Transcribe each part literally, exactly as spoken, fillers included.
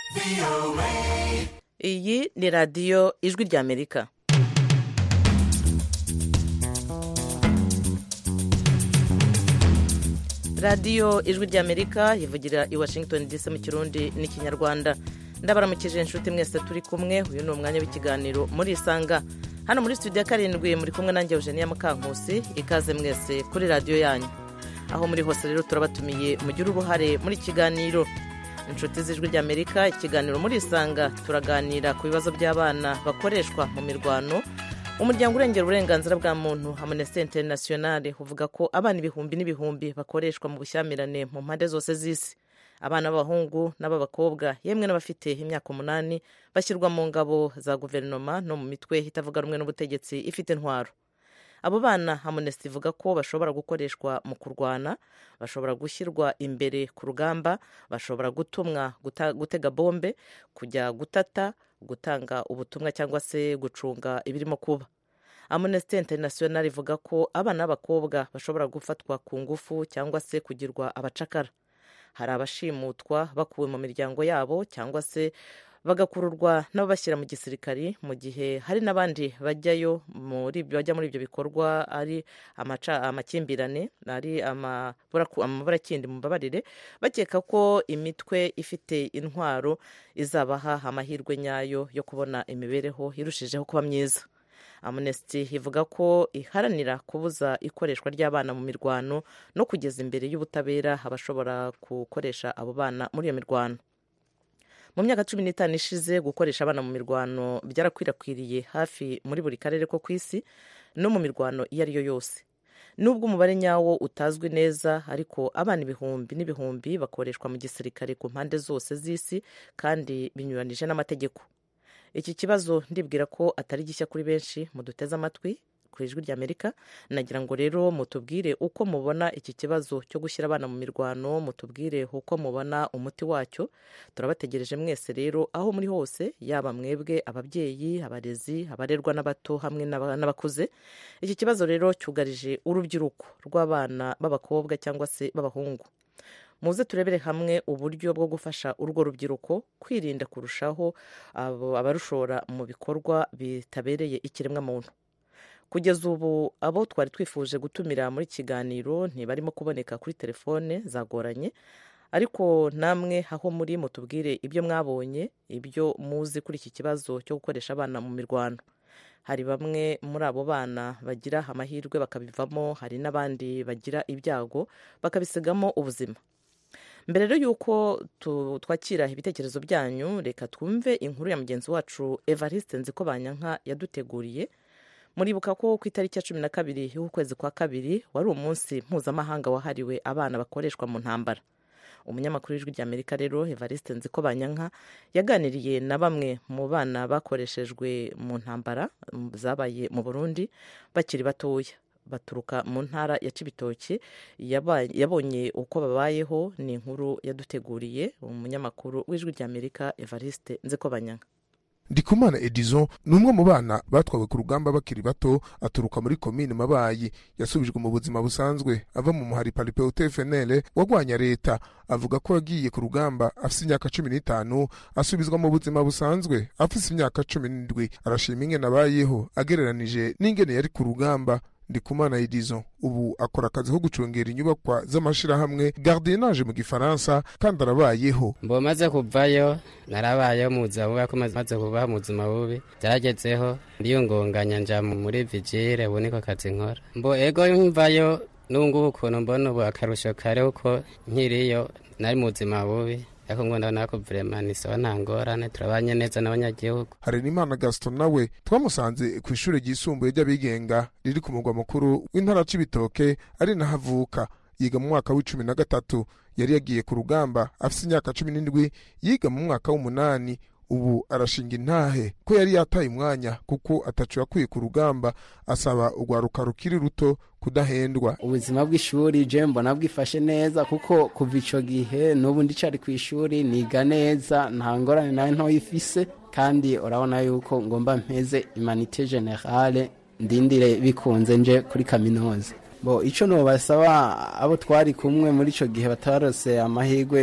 iyi ni radiyo ijwi ry'amerika. radiyo ijwi ry'amerika ivugira i Washington D C mu kirundi n'ikinyarwanda. ndabaramukije inshuti mwese turi kumwe. uyu ni umwanya w'ikiganiro muri isanga. hano muri studio ya karindwi muri kumwe nanjye Eugenia Mukankusi. ikaze mwese kuri radiyo yanyu aho muri hose. rero turabatumiye mugire uruhare muri kiganiro. inshuti z'ijwi ry'amerika, ikiganiro muri isanga turaganira ku bibazo by'abana bakoreshwa mu mirwano. umuryango urengera uburenganzira bwa muntu Amnesty International uvuga ko abana ibihumbi n'ibihumbi bakoreshwa mu bushyamirane mu mpande zose z'isi. abana b'abahungu n'ab'abakobwa yemwe n'abafite imyaka umunani bashyirwa mu ngabo za guverinoma no mu mitwe itavuga rumwe n'ubutegetsi ifite intwaro. abo bana Amnesty ivuga ko bashobora gukoreshwa mu kurwana, bashobora gushyirwa imbere ku rugamba, bashobora gutumwa guta, gutega bombe, kujya gutata, gutanga ubutumwa cyangwa se gucunga ibirimo kuba. Amnesty International ivuga ko abana b'abakobwa bashobora gufatwa ku ngufu cyangwa se kugirwa abacakara. hari abashimutwa bakuwe mu miryango yabo cyangwa se bagakururwa n'ababashyira mu gisirikari, mu gihe hari n'abandi bajyayo muri bajya muri ibyo bikorwa ari amaca amakimbirane, ari amaburakindi mu mbabarire, bakeka ko imitwe ifite intwaro izabaha amahirwe nyayo yo kubona imibereho irushijeho kuba myiza. Amnesty ivuga ko iharanira kubuza ikoreshwa ry'abana mu mirwano no kugeza imbere y'ubutabera abashobora gukoresha abo bana muri iyo mirwano. mu myaka cumi n'itanu ishize gukoresha abana mu mirwano byarakwirakwiriye hafi muri buri karere ko ku isi no mu mirwano iyo ari yo yose. nubwo umubare nyawo utazwi neza, ariko abana ibihumbi n'ibihumbi bakoreshwa mu gisirikare ku mpande zose z'isi kandi binyuranije n'amategeko. iki kibazo ndibwira ko atari gishya kuri benshi muduteze amatwi ku ijwi ry'Amerika. nagira ngo rero mutubwire uko mubona iki kibazo cyo gushyira abana mu mirwano, mutubwire uko mubona umuti wacyo. turabategereje mwese rero aho muri hose, yaba mwebwe ababyeyi, abarezi, abarerwa n'abato hamwe n'abakuze. iki kibazo rero cyugarije urubyiruko rw'abana b'abakobwa cyangwa se b'abahungu. muze turebere hamwe uburyo bwo gufasha urwo rubyiruko kwirinda kurushaho abarushora mu bikorwa bitabereye ikiremwa muntu. kugeza ubu abo twari twifuje gutumira muri kiganiro ntibarimo kuboneka kuri telefone, zagoranye. ariko namwe aho muri mutubwire ibyo mwabonye, ibyo muzi kuri iki kibazo cyo gukoresha abana mu mirwano. hari bamwe muri abo bana bagira amahirwe bakabivamo, hari n'abandi bagira ibyago bakabisigamo ubuzima. mbere rero y'uko twakira ibitekerezo byanyu, reka twumve inkuru ya mugenzi wacu Evariste Nzikobanyanka yaduteguriye. muribuka ko ku itariki ya cumi na kabiri y'ukwezi kwa kabiri wari umunsi mpuzamahanga wahariwe abana bakoreshwa mu ntambara. umunyamakuru w'ijwi ry'Amerika rero Evariste Nzikobanyanka yaganiriye na bamwe mu bana bakoreshejwe mu ntambara zabaye mu Burundi bakiri batoya, baturuka mu ntara ya Cibitoke. yabonye uko babayeho. ni inkuru yaduteguriye umunyamakuru w'ijwi ry'Amerika Evariste Nzikobanyanka. Ndikumana Edison ni umwe mu bana batwawe ku rugamba bakiri bato, aturuka muri komine Mabayi. yasubijwe mu buzima busanzwe ava mu muhari Paripeute F N L wagwanya leta. avuga ko yagiye ku rugamba afite imyaka cumi n'itanu, asubizwa mu buzima busanzwe afite imyaka cumi n'indwi. arashima ingene abayeho agereranije n'ingene yari ku rugamba. Ndikumana Edison ubu akora akazi ko gucungera inyubakwa z'amashirahamwe gardiennage mu gifaransa, kandi arabayeho. mbo maze kuvayo narabayeho mu buzima bubi, ko maze kubaho mu buzima bubi byaragezeho ndiyungunganya nja muri vigile. ubu niko kazi nkora. mbo ego mvayo n'ubungubu ukuntu mbona ubu akarusho kare uko nkiriyo nari mu buzima bubi, ariko ngo ndabona ko vraiment ni sawa, nta ngorane, turabanye neza n'abanyagihugu. Harenimana Gaston nawe twamusanze ku ishuri ryisumbuye ry'abigenga riri ku mugwa mukuru w'intara Cibitoke, ari nahavuka. yiga mu mwaka w'icumi na gatatu. yari yagiye ku rugamba afite imyaka cumi n'indwi, yiga mu mwaka w'umunani. ubu arashinga intahe ko yari yataye umwanya kuko atacu yakwiye ku rugamba. asaba urwaruka rukiri ruto kudahendwa. ubuzima bw'ishuri je mbona bwifashe neza, kuko kuva ico gihe n'ubu ndicari ku ishuri niga neza, nta ngorane nawe ntoyifise, kandi urabona yuko ngomba mpeze humanité générale ndindire bikunze nje kuri kaminuza. bo ico no basaba abo twari kumwe muri ico gihe batarose amahirwe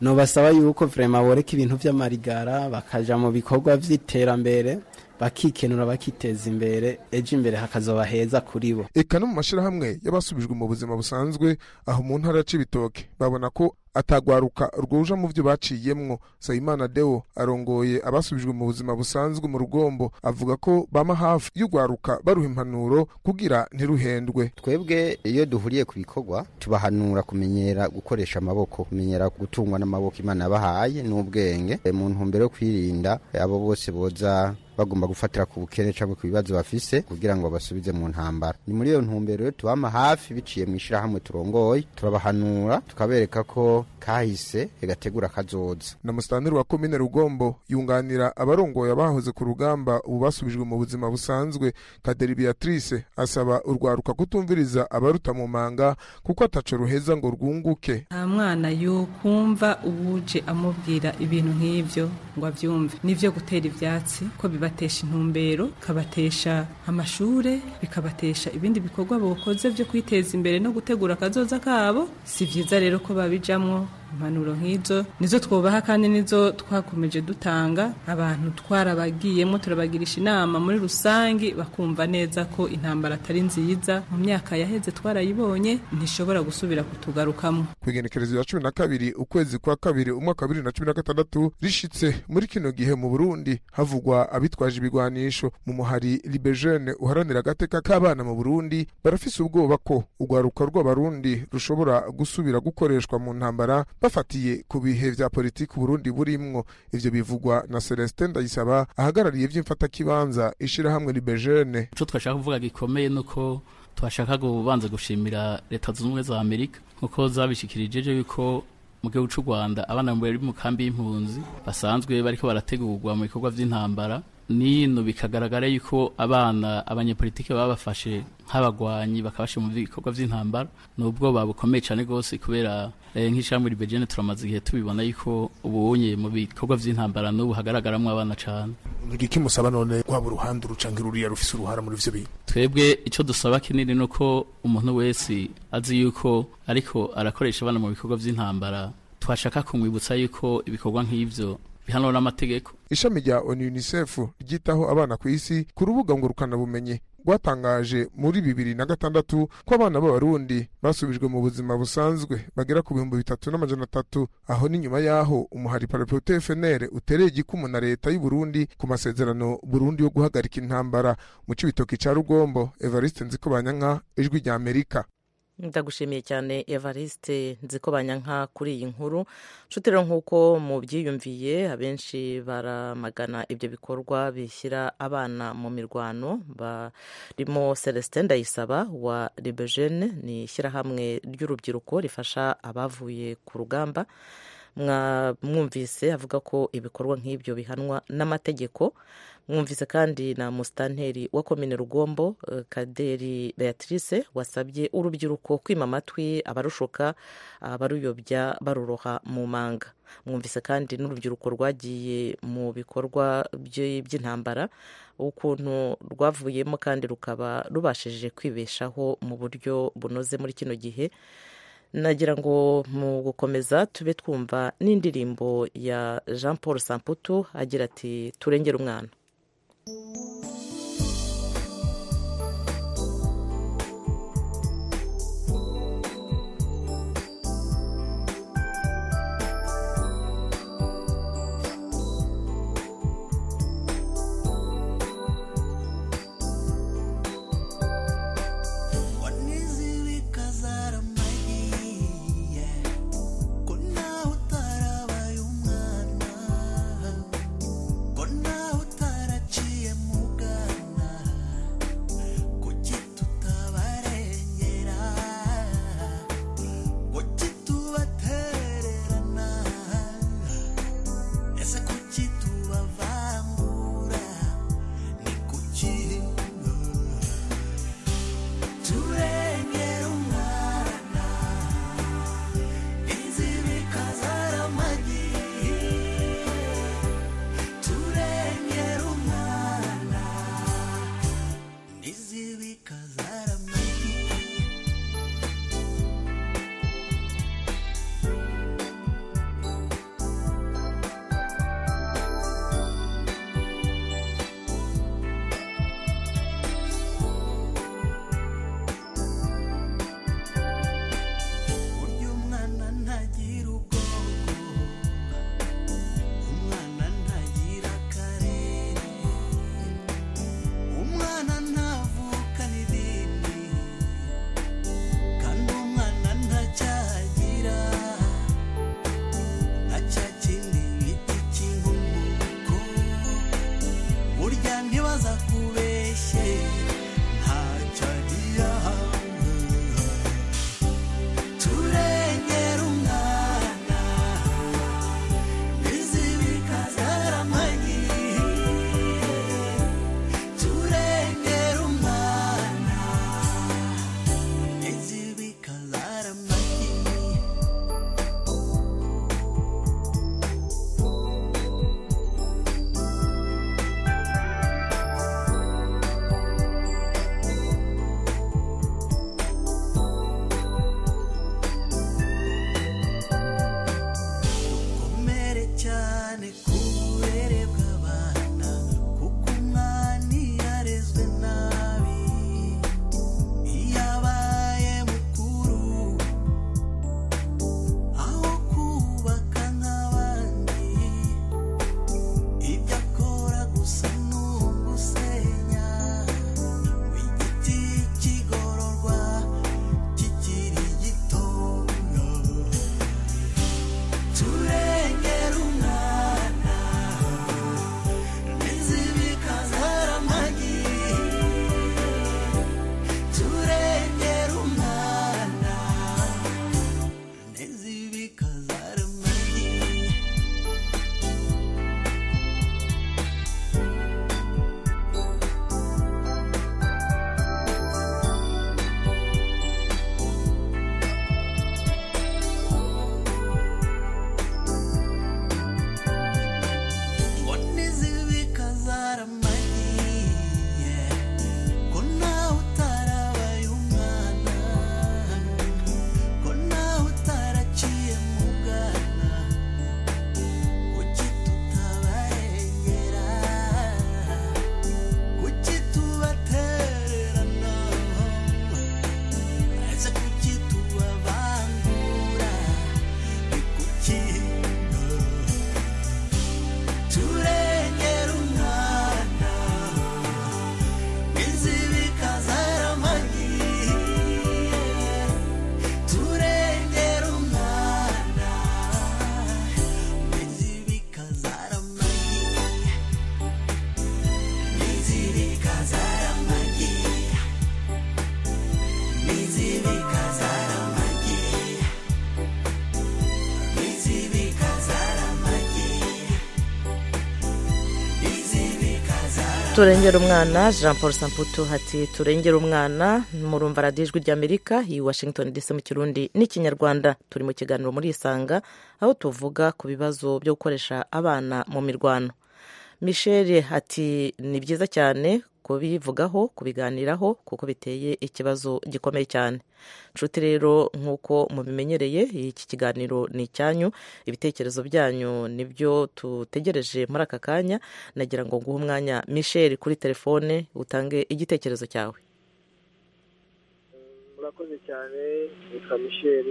no basaba yuko vraiment boreka ibintu vy'amarigara bakaja mu bikorwa vy'iterambere bakikenura bakiteza imbere ejo imbere hakazoba heza kuri bo. Eka no mu mashirahamwe y'abasubijwe mu buzima busanzwe aho mu ntara c'ibitoke babona ko atagwaruka rwuja mu vyo baciyemwo. Sayimana Deo arongoye abasubijwe mu buzima busanzwe mu Rugombo avuga ko bama hafi y'ugwaruka baruha impanuro kugira ntiruhendwe. Twebwe iyo duhuriye ku bikorwa tubahanura kumenyera gukoresha amaboko, kumenyera gutungwa n'amaboko Imana yabahaye n'ubwenge mu ntumbero yo kwirinda abo bose boza bagomba gufatira ku bukene cyangwa ku bibazo bafise kugira ngo basubize mu ntambara. Ni muri iyo ntumbero tubama hafi biciye mu ishirahamwe turongoye, turabahanura tukabereka ko kahise egategura kazoza. Na mustanteri wa komine Rugombo yunganira abarongoye abahoze ku rugamba ubu basubijwe mu buzima busanzwe. Kaderi Beatrice asaba urwaruka kutumviriza abaruta mu manga kuko ataco ruheza ngo rwunguke. Nta mwana yo kumva ubuje amubwira ibintu nk'ivyo ngo avyumve, nivyo gutera ivyatsi ko bibatesha intumbero, kabatesha amashure, bikabatesha ibindi bikorwa bokoze byo kwiteza imbere no gutegura kazoza kabo. Si vyiza rero ko babijamwo. Impanuro nk'izo nizo twobaha kandi nizo twakomeje dutanga. Abantu twarabagiyemo turabagirisha inama muri rusangi bakumva neza ko intambara atari nziza, mu myaka yaheze twarayibonye ntishobora gusubira kutugarukamo. Kwigenekerezo ya cumi na kabiri ukwezi kwa kabiri umwaka wa bibiri na cumi na gatandatu rishitse muri kino gihe mu Burundi havugwa abitwaje ibigwanisho. Mu muhari Libejene uharanira agateka k'abana mu Burundi barafise ubwoba ko ugwaruka rw'abarundi rushobora gusubira gukoreshwa mu ntambara bafatiye ku bihe vya politiki Burundi burimwo. Ivyo bivugwa na Celestin Ndayisaba ahagarariye vy'imfata kibanza ishirahamwe Libejene. Ico twashaka kuvuga gikomeye nuko twashaka kubanza gushimira leta zunze ubumwe za Amerika nkuko zabishikirije yuko mu gihugu cy'u Rwanda abana bari mu kambi y'impunzi basanzwe bariko barategurwa mu bikorwa vy'intambara. Nino bikagaragara yuko abana abanyepolitike babafashe nk'abagwanyi bakabashe mu bikorwa vy'intambara. Nubwo babukomeye cyane gose kubera eh, nk'ishamwe Libejene turamaze igihe tubibona yuko ubunye mu bikorwa vy'intambara n'ubu hagaragaramwe abana cyane. Ngiki musaba none kwa buruhande rucangira uriya rufise uruhara muri ivyo bintu. Twebwe ico dusaba kinini nuko umuntu wese azi yuko ariko arakoresha abana mu bikorwa vy'intambara twashaka kumwibutsa yuko ibikorwa nk'ivyo bihanwa n'amategeko. Ishami rya UNICEF ryitaho abana ku isi ku rubuga ngurukana bumenye rwatangaje muri bibiri na gatandatu ko abana b'abarundi basubijwe mu buzima busanzwe bagera ku bihumbi bitatu n'amajana atatu. Aho ni nyuma yaho umuhari Parapeuta F N L utereye igikumu na leta y'u Burundi ku masezerano Burundi yo guhagarika intambara. Mu Cibitoke ca Rugombo, Evariste Nzikobanyanka, Ijwi rya Amerika. Ndagushimiye cyane Evariste Nzikobanyanka kuri iyi nkuru. Shutero nkuko mu byiyumviye abenshi baramagana ibyo bikorwa bishyira abana mu mirwano. Barimo Celestin Ndayisaba wa Libejene, ni ishyirahamwe ry'urubyiruko rifasha abavuye ku rugamba. Mwumvise avuga ko ibikorwa nk'ibyo bihanwa n'amategeko. Mwumvise kandi na mustanteri wa komine Rugombo Kaderi Beatrice wasabye urubyiruko kwima amatwi abarushoka abaruyobya baruroha mu manga. Mwumvise kandi n'urubyiruko rwagiye mu bikorwa by'intambara ukuntu rwavuyemo kandi rukaba rubashije kwibeshaho mu buryo bunoze muri kino gihe. Nagira ngo mu gukomeza tube twumva n'indirimbo ya Jean Paul Samputu agira ati turengera umwana. Muga cyane kubere bw'abana kuko umwana yarezwe nabi yabaye mukuru aho kubaka nk'abandi ibyo akora gusa n'ugusenya w'igiti kigororwa kikiri gitoya turengera umwana n'izibika zaramagi turengera umwana n'izibika zaramagi ngo n'izibika zaramagi ko nawe utarabaye umwana ko nawe utaraciye mu bwana kuki tutabarengera kuki tubatererana ese kuki tubavangura ni kuki turengera umwana n'izibika zaramagi turengera umwana n'izibika zaramagi n'izibika zaramagi n'izibika zaramagi n'izibika zaramagi n'izibika zaramagi turengera umwana Jean Paul Samputu hati turengera umwana murumva radiyo ijwi ry'Amerika i Washington D C mu Kirundi n'ikinyarwanda turi mu kiganiro muri Isanga aho tuvuga ku bibazo byo gukoresha abana mu mirwano. Michel ati ni byiza cyane kubivugaho kubiganiraho kuko biteye ikibazo gikomeye cyane. Nshuti rero nk'uko mubimenyereye iki kiganiro ni icyanyu ibitekerezo byanyu nibyo tutegereje muri aka kanya nagira ngo nguhe umwanya Michel kuri telefone utange igitekerezo cyawe. murakoze cyane nitwa Michel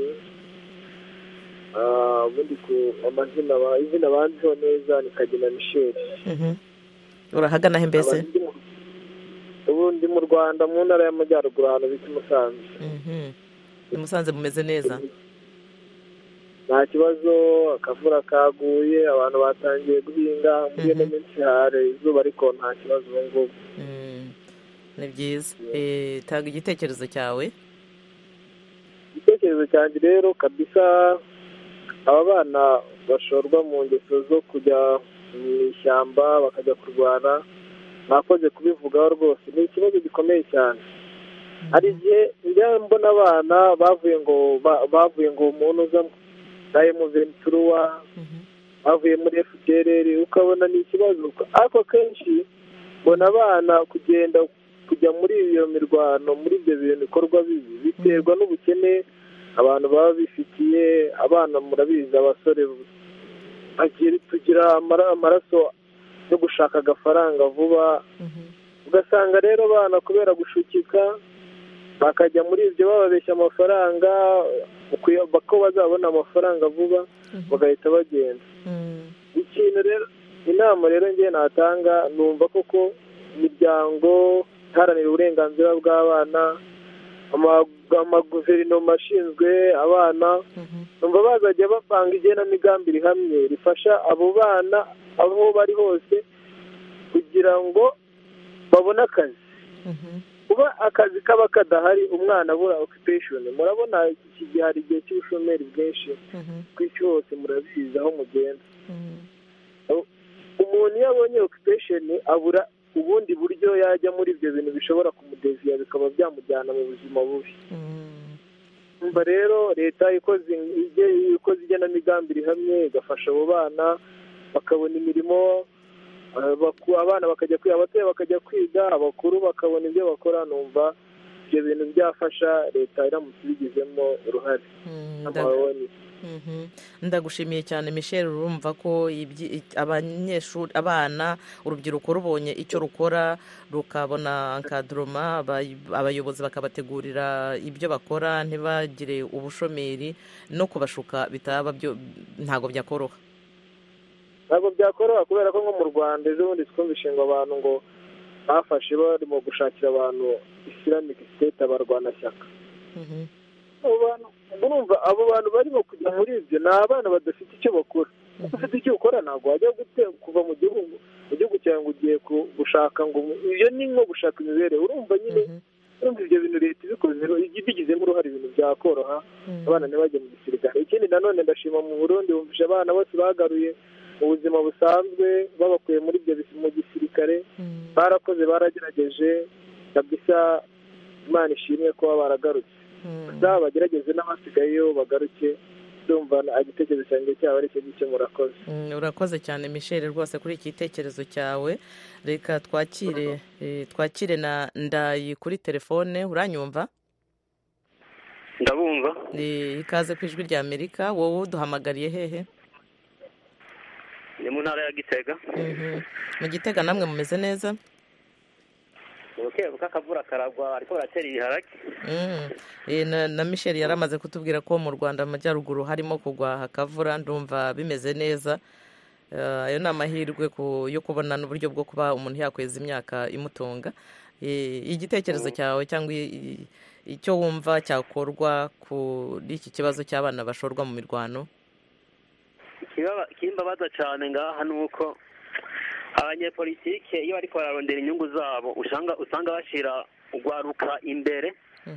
ah ubundi ku amazina ba izina banzo neza nikagena Michel Mhm. Urahagana he mbese? ubundi mu Rwanda mu ntara y'Amajyaruguru ahantu bita Musanze. Mhm. Musanze mumeze neza? nta kibazo akavura kaguye abantu batangiye guhinga muri no minsi hare izuba ariko nta kibazo ubu ngubu. Mm. Ni byiza. Eh tanga igitekerezo cyawe. igitekerezo cyanjye rero kabisa aba bana bashorwa mu ngeso zo kujya mu ishyamba bakajya kurwana bakoze kubivugaho rwose ni ikibazo gikomeye cyane. hari igihe njya mbona abana bavuye ngo ba- bavuye ngo umuntu uza naye mu venturuwa bavuye muri F D L R ukabona ni ikibazo ariko kenshi mbona abana kugenda kujya muri iyo mirwano muri ibyo bintu bikorwa bibi biterwa n'ubukene abantu baba bifitiye abana murabizi abasore agira tugira amara- amaraso yo gushaka agafaranga vuba ugasanga rero abana kubera gushukika bakajya muri ibyo bababeshya amafaranga ukwiye- bako bazabona amafaranga vuba bagahita bagenda. ikintu rero inama rero ngiye natanga numva koko imiryango iharanira uburenganzira bw'abana ama- amaguverinoma ashinzwe abana numva bazajya bapanga igenamigambi rihamye rifasha abo bana aho bari hose kugira ngo babone akazi. kuba akazi kaba kadahari umwana abura occupation murabona iki gihe hari igihe cy'ubushomeri bwinshi ku isi hose murabizi aho mugenda. umuntu iyo abonye occupation abura ubundi buryo yajya muri ibyo bintu bishobora kumudeviya bikaba byamujyana mu buzima bubi. umva rero leta ikoze ige- ikoze igenamigambi rihamye igafasha abo bana bakabona imirimo eh, baku- abana bakajya kwiga abatoya bakajya kwiga abakuru bakabona ibyo bakora numva ibyo bintu byafasha leta iramutse ibigizemo uruhare. Mm, Amahoro. ndagushimiye cyane Michel. urumva ko abanyeshuri abana urubyiruko rubonye icyo rukora rukabona encadrement, abayobozi bakabategurira ibyo bakora ntibagire ubushomeri no kubashuka bitaba byo ntago byakoroha ntabwo byakoroha kubera ko nko mu Rwanda ejo bundi twumvishe ngo abantu ngo bafashe barimo gushakira abantu Islamic State abarwanashyaka. urumva abo bantu barimo kujya muri ibyo ni abana badafite icyo bakora. ufite icyo ukora ntabwo wajya kuva mu gihugu mu gihugu cyawe ngo ugiye gushaka ngo ibyo ni nko gushaka imibereho. urumva nyine urumva ibyo bintu leta ibikoze igizemo uruhare ibintu byakoroha abana ntibajye mu gisirikare. ikindi nanone ndashima mu Burundi bumvisha abana bose bagaruye mu buzima busanzwe babakuye muri ibyo mu gisirikare. barakoze baragerageje kabisa, Imana ishimwe kuba baragarutse. gusa bagerageze n'abasigayeyo bagaruke. ndumva igitekerezo cyanjye cyaba ari cyo gike. murakoze. urakoze cyane Michel rwose kuri iki gitekerezo cyawe. reka twakire twakire na Ndayi kuri telefone. uranyumva? ndabumva. ikaze ku ijwi rya Amerika. wowe uduhamagariye hehe? ni mu ntara ya Gitega. mu Gitega namwe mumeze neza? Okay, buka kavura karagwa ariko baratera ibiharage. Eh na, na Michel yaramaze kutubwira ko mu Rwanda amajyaruguru harimo kugwa hakavura. ndumva bimeze neza. ayo uh, ni amahirwe yo kubona n'uburyo bwo kuba umuntu yakweza imyaka imutunga. igitekerezo mm. cyawe cyangwa icyo wumva cyakorwa kuri iki kibazo cy'abana bashorwa mu mirwano? Ikimbabaza cyane ngaha nuko abanyepolitike iyo bariko bararondera inyungu zabo usanga usanga bashira ugwaruka imbere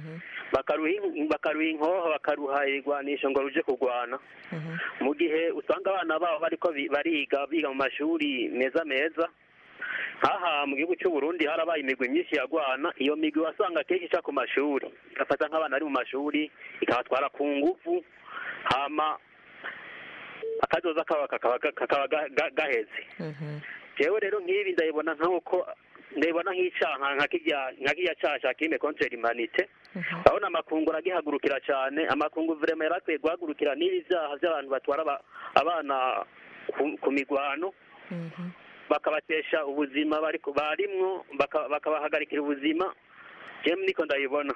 bakaruha inkoho bakaruha igwanisho ngo ruje kurwana. mu gihe usanga abana babo bariko bariga biga mu mashuri meza meza. haha mu gihugu cy'u Burundi harabaye imigwi myinshi yagwana. iyo migwi wasanga kenshi ica ku mashuri igafata nk'abana bari mu mashuri ikabatwara ku ngufu, hama akazoza kakaba gaheze. jewe rero nk'ibi ndabibona nk'uko ndabibona nk'icyaha nka kijya cyasha kime contre l'humanité. urabona amakungu aragihagurukira cyane. amakungu vraiment yarakwiye guhagurukira n'ibi byaha by'abantu batwara abana ku migwano bakabatesha ubuzima barimwo bakabahagarikira ubuzima. jewe niko ndabibona.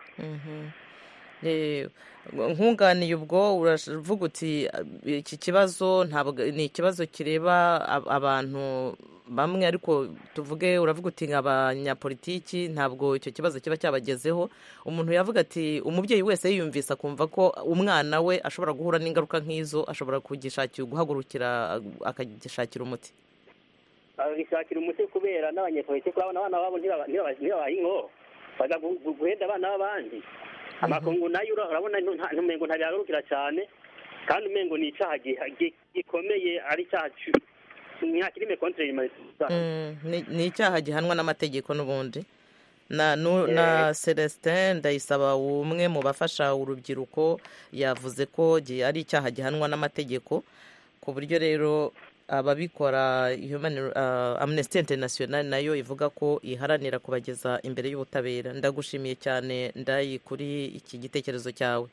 nkunganiye ubwo uravuga uti iki kibazo ntabwo ni ikibazo kireba abantu bamwe, ariko tuvuge uravuga uti abanyapolitiki ntabwo icyo kibazo kiba cyabagezeho. umuntu yavuga ati umubyeyi wese yiyumvise akumva ko umwana we ashobora guhura n'ingaruka nk'izo ashobora kugishakira guhagurukira akagishakira umuti agishakira umuti kubera n'abanyepolitiki babona abana babo ntibabaye inko baza guhenda abana b'abandi. amakungu nayo urabona ntumengo ntabyarukira cyane kandi umengo ni icyaha gikomeye, ari icyaha nk'akirime contre l'humanité. ni icyaha gihanwa n'amategeko n'ubundi. na na Celestin Ndayisaba umwe mu bafasha urubyiruko yavuze ko ari icyaha gihanwa n'amategeko, ku buryo rero ababikora Human uh, Amnesty International nayo ivuga ko iharanira kubageza imbere y'ubutabera. ndagushimiye cyane Ndayi kuri iki gitekerezo cyawe.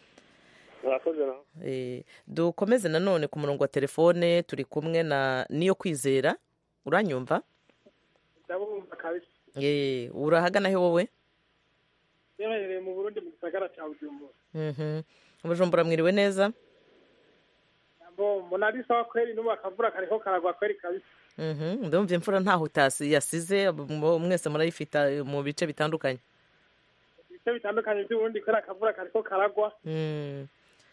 Eh dukomeze nanone ku murongo wa telefone turi kumwe na Niyo Kwizera. uranyumva? ndabumva kabisa. Eh urahagana he wowe? Yemereye mu Burundi mu gisagara cya Bujumbura. Mhm. Bujumbura mwiriwe neza? Bo monari sawa kweli no makavura kariko karagwa kweli kabisa. Mhm. Ndumva imfura ntaho utasi yasize mwese murayifita mu bice bitandukanye. Bice bitandukanye by'ubundi kwera akavura kariko karagwa. Mhm.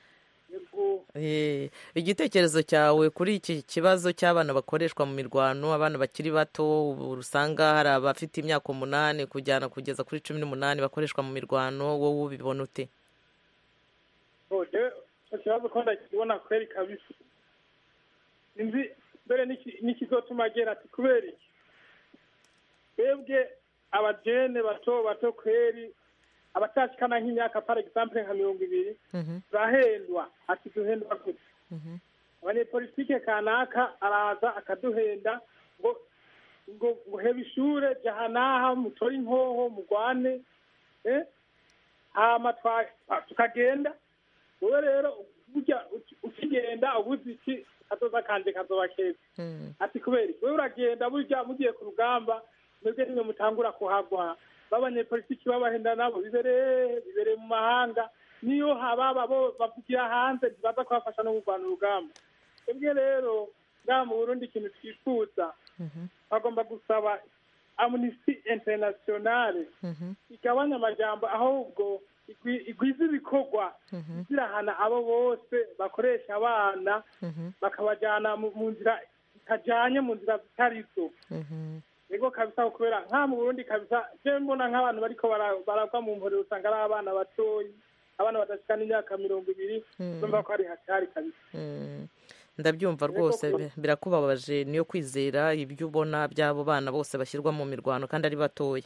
Eh igitekerezo cyawe kuri iki kibazo cy'abana bakoreshwa mu mirwano, abana bakiri bato urusanga hari abafite imyaka umunani kujyana kugeza kuri cumi n'umunani bakoreshwa mu mirwano, wowe ubibona ute? Oje ikibazo ko ndakibona kweli kabisa. Inzi mbere nikizotuma gera ati kubera iki bebwe abajene bato bato kweli abatashikana nk'imyaka par exemple nka mirongo ibiri bahendwa ati duhendwa gute. abanyepolitike kanaka araza akaduhenda ngo ngo muhebe ishure jahanaha mutori inkoho mugwane eh hama tukagenda. wowe rero burya ukigenda ubuze iki kazoza kanje kazoba keza ati kubera wewe uragenda burya mugiye ku rugamba mwebwe nimwe mutangura kuhagwa b'abanyepolitiki babahenda nabo bibereye bibereye mu mahanga niyo hababa bo bavugira hanze baza kubafasha no kurwana urugamba twebwe rero ngaha mu Burundi ikintu twifuza bagomba gusaba Amnesty Internationale igabanya amajambo ahubwo igwiza ibikorwa zirahana abo bose bakoresha abana bakabajyana mu nzira itajyanye mu nzira zitarizo ego kabisa kubera nka mu Burundi kabisa je mbona nk'abantu bariko baragwa mu mporero usanga ari abana batoyi abana badashikana imyaka mirongo ibiri bumva ko ari hatari kabisa ndabyumva rwose birakubabaje niyo kwizera ibyo ubona by'abo bana bose bashyirwa mu mirwano kandi ari batoya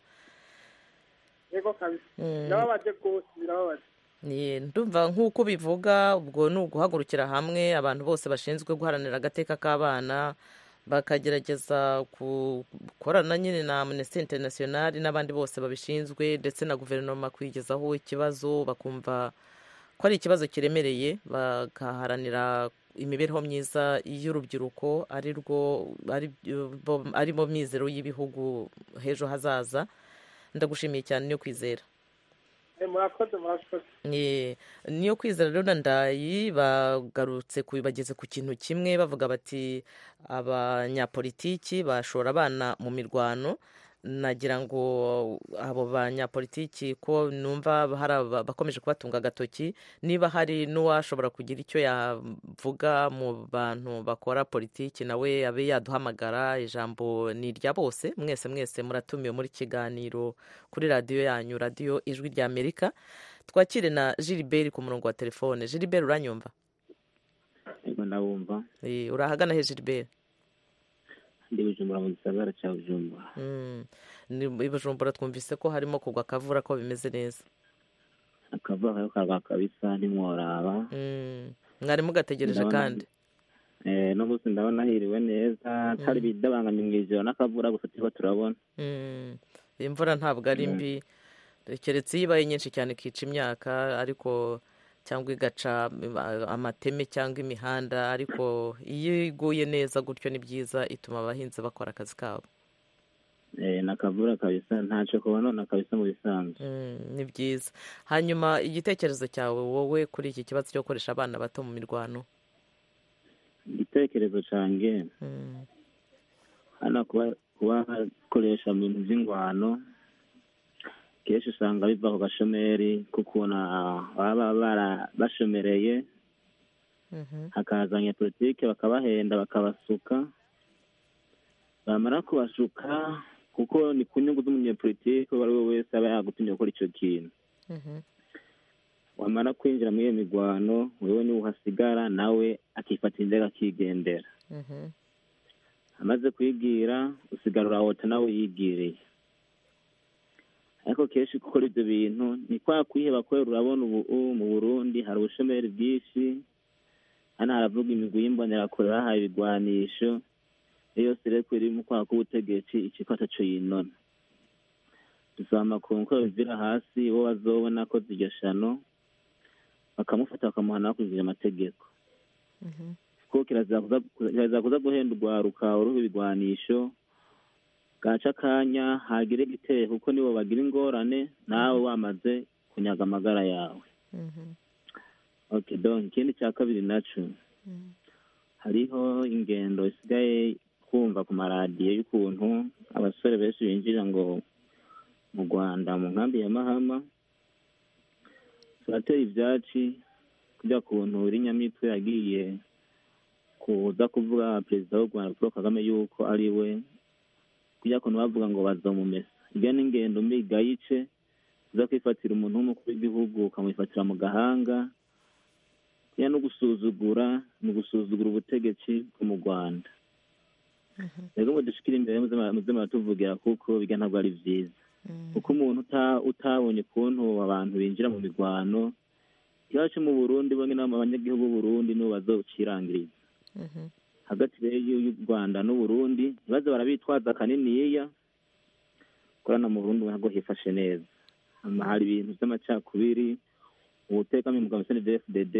yego kabisa birababaje rwose birababaje ndumva nk'uko bivuga ubwo ni uguhagurukira hamwe abantu bose bashinzwe guharanira agateka k'abana bakagerageza gukorana nyine na Amnesty International n'abandi bose babishinzwe ndetse na guverinoma kwigezaho ikibazo bakumva ko ari ikibazo kiremereye bagaharanira imibereho myiza y'urubyiruko ari rwo ari mu mizero y'ibihugu h'ejo hazaza ndagushimiye cyane niyo kwizera murakoze murakoze niyo kwizera rero na Ndayi bagarutse bageze ku kintu kimwe bavuga bati abanyapolitiki bashora abana mu mirwano nagira ngo abo banyapolitiki ko numva bakomeje kubatunga agatoki niba hari n'uwashobora kugira icyo yavuga mu bantu bakora politiki nawe abe yaduhamagara ijambo ni irya bose mwese mwese muratumiwe muri kiganiro kuri radiyo yanyu radiyo ijwi rya Amerika twakire na Gilbert ku murongo wa telefone Gilbert uranyumva yego ndabumva urahagana he Gilbert ndi Bujumbura mu gisagara cya Bujumbura ni Bujumbura twumvise ko harimo kugwa akavura ko bimeze neza akavura kayo kagwa kabisa ntimworaba mwari mugategereje kandi eh no gusa ndabona hiriwe neza tari bidabanganye mw'ijoro n'akavura gusa turiko turabona imvura ntabwo ari mbi keretse yibaye nyinshi cyane kica imyaka ariko cyangwa igaca amateme cyangwa imihanda ariko iyo iguye neza gutyo ni byiza ituma abahinzi bakora akazi kabo nakavura kabisa ntacyo kubona none kabisa mu bisanzwe ni byiza hanyuma igitekerezo cyawe wowe kuri iki kibazo cyo gukoresha abana bato mu mirwano igitekerezo cyanjye hano kuba bakoresha mu bintu by'ingwano kenshi usanga biva ku gashomeri k'ukuntu baba bashomereye hakaza abanyapolitike bakabahenda bakabasuka bamara kubasuka kuko ni ku nyungu z'umunyapolitike uwo ari we wese aba yagutumye gukora icyo kintu wamara kwinjira muri iyo mirwano wewe niwe uhasigara nawe akifatira indege akigendera amaze kwigira usigara urahota nawe yigiriye ariko kenshi gukora ibyo bintu ni kwa kwiheba kubera urabona ubu mu Burundi hari ubushomeri bwinshi hano haravuga imigwi y'imbonerakure bahaye ibigwanisho iyo yose rero iri mu kwaha k'ubutegetsi ikiko ataco yinona dusaba amakuru ko bivira hasi uwo bazobona ko ziryo shano bakamufata bakamuhana bakurikije amategeko kuko kirazira kuza guhenda urwaruka uruha ibigwanisho gaca akanya hagire igiteye kuko nibo bagira ingorane nawe wamaze kunyaga amagara yawe okay donc ikindi cya kabiri naco hariho ingendo isigaye kumva ku maradiyo y'ukuntu abasore benshi binjira ngo mu Rwanda mu nkambi ya Mahama turateye ivyatsi kujya kuntu uri Nyamitwe yagiye kuza kuvuga perezida w'u Rwanda Paul Kagame yuko ari we kujya kuntu bavuga ngo bazomumesa ibyo ni ingendo mbi gayice uza kwifatira umuntu w'umukuru w'igihugu ukamwifatira mu gahanga ya no gusuzugura no gusuzugura ubutegetsi bwo mu Rwanda rero ngo dushikira imbere muzima tuvugira kuko biga ntabwo ari byiza kuko umuntu utabonye kuntu abantu binjira mu mirwano yaje mu Burundi bamwe n'abanyagihugu b'u Burundi no bazocirangiriza hagati y'u Rwanda n'u Burundi baza barabitwaza kaniniya korana mu Burundi ntabwo hifashe neza ama hari ibintu by'amacakubiri ubutekame mu Gamiseni D F D D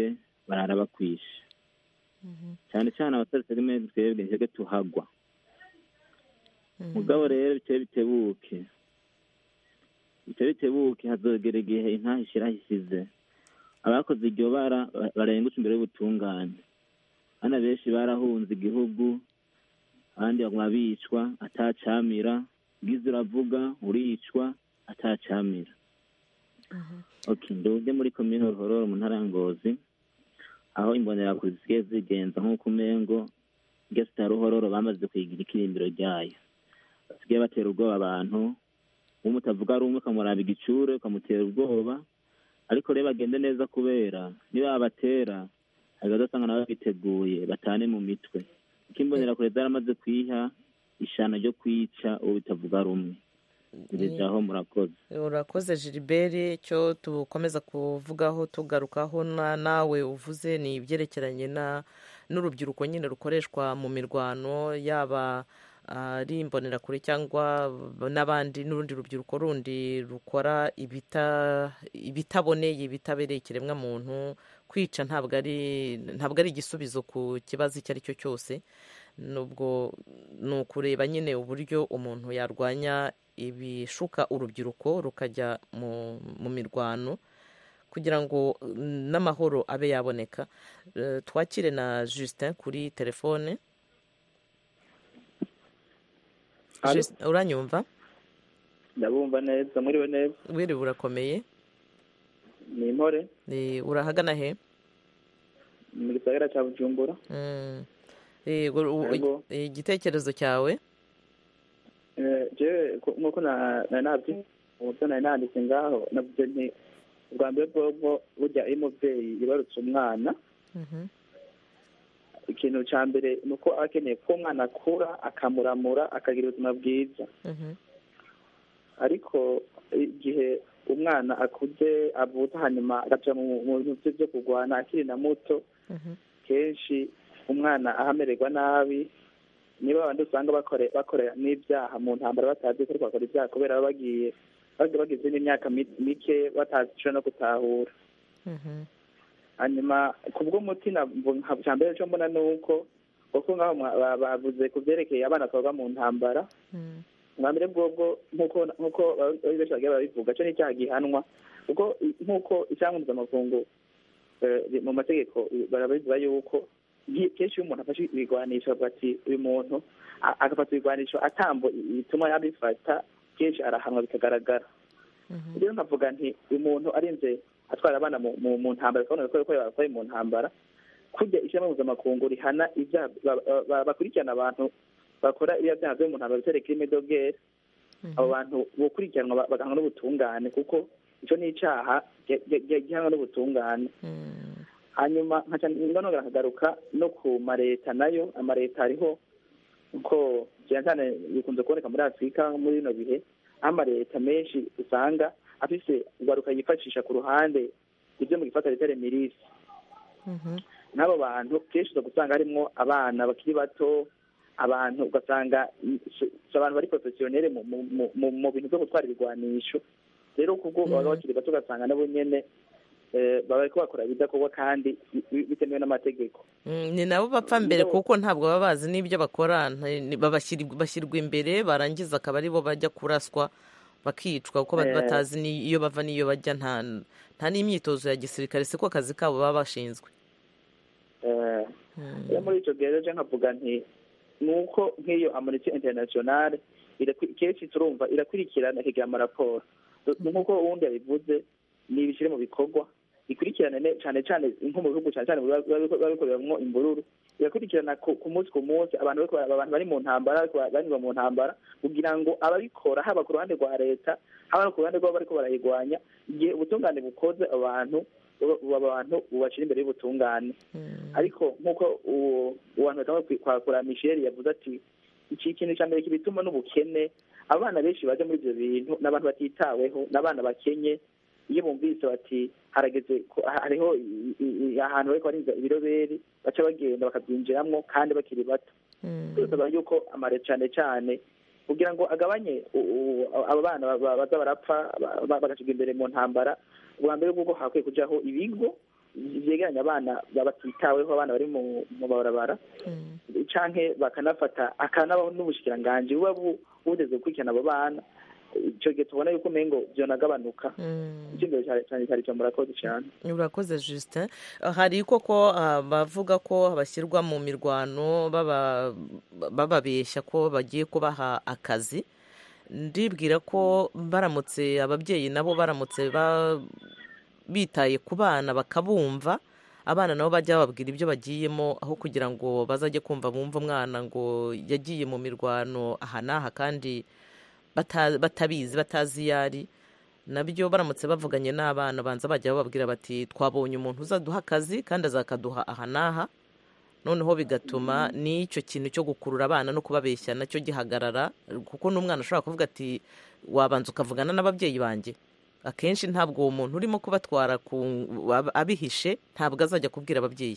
barara bakwishe cyane cyane abasore segment twebwe ntege tuhagwa mugabo rero biteye bitebuke biteye bitebuke hazogera igihe intaha ishira hisize abakoze iryo bara barengutse imbere y'ubutungane hano benshi barahunze igihugu abandi baguma bicwa atacamira bwiza uravuga uricwa atacamira okay ndoge muri komine Ruhororo mu ntara ya Ngozi aho imbonerakure zisigaye zigenza nk'uko umengo gesta Ruhororo bamaze kwigira ikirimbiro ryayo basigaye batera ubwoba abantu umutavuga rumwe kamuraba igicure kamutera ubwoba ariko reba agende neza kubera niba abatera agadasanga nawe biteguye batane mu mitwe ikimbonerakure zaramaze kwiha ishana ryo kwica uwo bitavuga rumwe aho murakoze urakoze Gilbert cyo tukomeza kuvugaho tugarukaho nawe uvuze ni ibyerekeranye na n'urubyiruko nyine rukoreshwa mu mirwano yaba ari imbonerakure cyangwa n'abandi n'urundi rubyiruko rundi rukora ibita ibitaboneye ibitabereye ikiremwa muntu kwica ntabwo ari ntabwo ari igisubizo ku kibazo icyo ari cyo cyose nubwo ni ukureba nyine uburyo umuntu yarwanya ibishuka urubyiruko rukajya mu mirwano kugira ngo n'amahoro abe yaboneka twakire na Justin kuri telefone uranyumva ndabumva neza muriwe neza wiriwe urakomeye ni impore urahagana he mu gisagara cya Bujumbura igitekerezo cyawe jewe nk'uko nabyo uburyo nari nanditse ngaho navuze nti ubwa mbere bwobwo burya iyo umubyeyi yibarutse umwana ikintu cya mbere ni uko aba akeneye ko umwana akura akamuramura akagira ubuzima bwiza ariko igihe umwana akuze avuka hanyuma agaca mu bintu byo kurwana akiri na muto kenshi umwana ahamererwa nabi niba abandi usanga bakorera n'ibyaha mu ntambara batazi ko bakora ibyaha kubera baba bagiye bagize n'imyaka mike batazi no gutahura hanyuma ku bw'umutima cya mbere cyo mbona ni uko kuko nk'aho bavuze ku byerekeye abana batorwa mu ntambara ubwa mbere bwobwo nk'uko benshi bagiye babivuga cyo ni icyaha gihanwa kuko nk'uko icyaha mpuzamakungu mu mategeko barabivuga yuko kenshi iyo umuntu afashe ibigwanisho avuga ati uyu muntu agafata ibigwanisho atambo bituma yabifata kenshi arahanwa bikagaragara rero nkavuga nti uyu muntu arinze atwara abana mu ntambara akabona ko yabaye mu ntambara kurya ishyamba mpuzamakungu rihana bakurikirana abantu bakora ibya byaha byo mu ntambara bitereka imidogere abo bantu bokurikiranwa bagahanwa n'ubutungane kuko icyo ni icyaha gihanwa n'ubutungane hanyuma nkaca nongera nkagaruka no ku mareta nayo amareta ariho uko cyane cyane bikunze kuboneka muri Afurika muri bino bihe aho amareta menshi usanga afise ugaruka yifashisha ku ruhande ibyo mu gifata ritere mirisi n'abo bantu kenshi uza gusanga harimo abana bakiri bato abantu ugasanga abantu bari profesiyonere mu bintu byo gutwara ibigwanisho rero kubwo baba bakiri bato ugasanga nabo nyene baba ko bakora bidakorwa kandi bitemewe n'amategeko ni nabo bapfa mbere kuko ntabwo baba bazi n'ibyo bakora bashyirwa imbere barangiza akaba aribo bajya kuraswa bakicwa kuko batazi n'iyo bava n'iyo bajya nta n'imyitozo ya gisirikare siko akazi kabo baba bashinzwe muri icyo gihe rero nkavuga nti ni uko nk'iyo Amnesty International kenshi turumva irakurikirana ikagira amaraporo nk'uko uwundi yabivuze ni ibishyire mu bikorwa ikurikirane cyane cyane nko mu bihugu cyane cyane babikoreramwo imbururu irakurikirana ku munsi ku munsi abantu bari mu ntambara banyura mu ntambara kugira ngo ababikora haba ku ruhande rwa leta haba no ku ruhande rw'abo bariko barayirwanya igihe ubutungane bukoze abantu abantu bubacira imbere y'ubutungane ariko nk'uko uwantu batanga kwakura Michel yavuze ati iki kintu cya mbere kibituma n'ubukene abana benshi baje muri ibyo bintu n'abantu batitaweho n'abana bakenye iyo bumvise bati harageze hariho ahantu bariko barinza ibiroberi baca bagenda bakabyinjiramwo kandi bakiri bato bisaba yuko amare cyane cyane kugira ngo agabanye abo bana baza barapfa bagashyiga imbere mu ntambara ubwa mbere bw'uko hakwiye kujyaho ibigo vyegeranya abana batitaweho abana bari mu mabarabara canke bakanafata akanabaho n'ubushikiranganji buba bugeze gukurikirana abo bana ico gihe tubona yuko umengo vyonagabanuka icyizere cyane cyane cyo murakoze cyane. Urakoze Justin. Hari koko bavuga ko bashyirwa mu mirwano bababeshya ko bagiye kubaha akazi. Ndibwira ko baramutse ababyeyi nabo baramutse bitaye ku bana bakabumva, abana nabo bajya bababwira ibyo bagiyemo aho kugira ngo bazajye kumva bumva umwana ngo yagiye mu mirwano aha n'aha kandi batabizi batazi iyo ari. Nabyo baramutse bavuganye n'abana banza bajya bababwira bati twabonye umuntu uzaduha akazi kandi azakaduha aha n'aha, noneho bigatuma n'icyo kintu cyo gukurura abana no kubabeshya nacyo gihagarara, kuko n'umwana ashobora kuvuga ati wabanza ukavugana n'ababyeyi banjye. Akenshi ntabwo uwo muntu urimo kubatwara abihishe ntabwo azajya kubwira ababyeyi.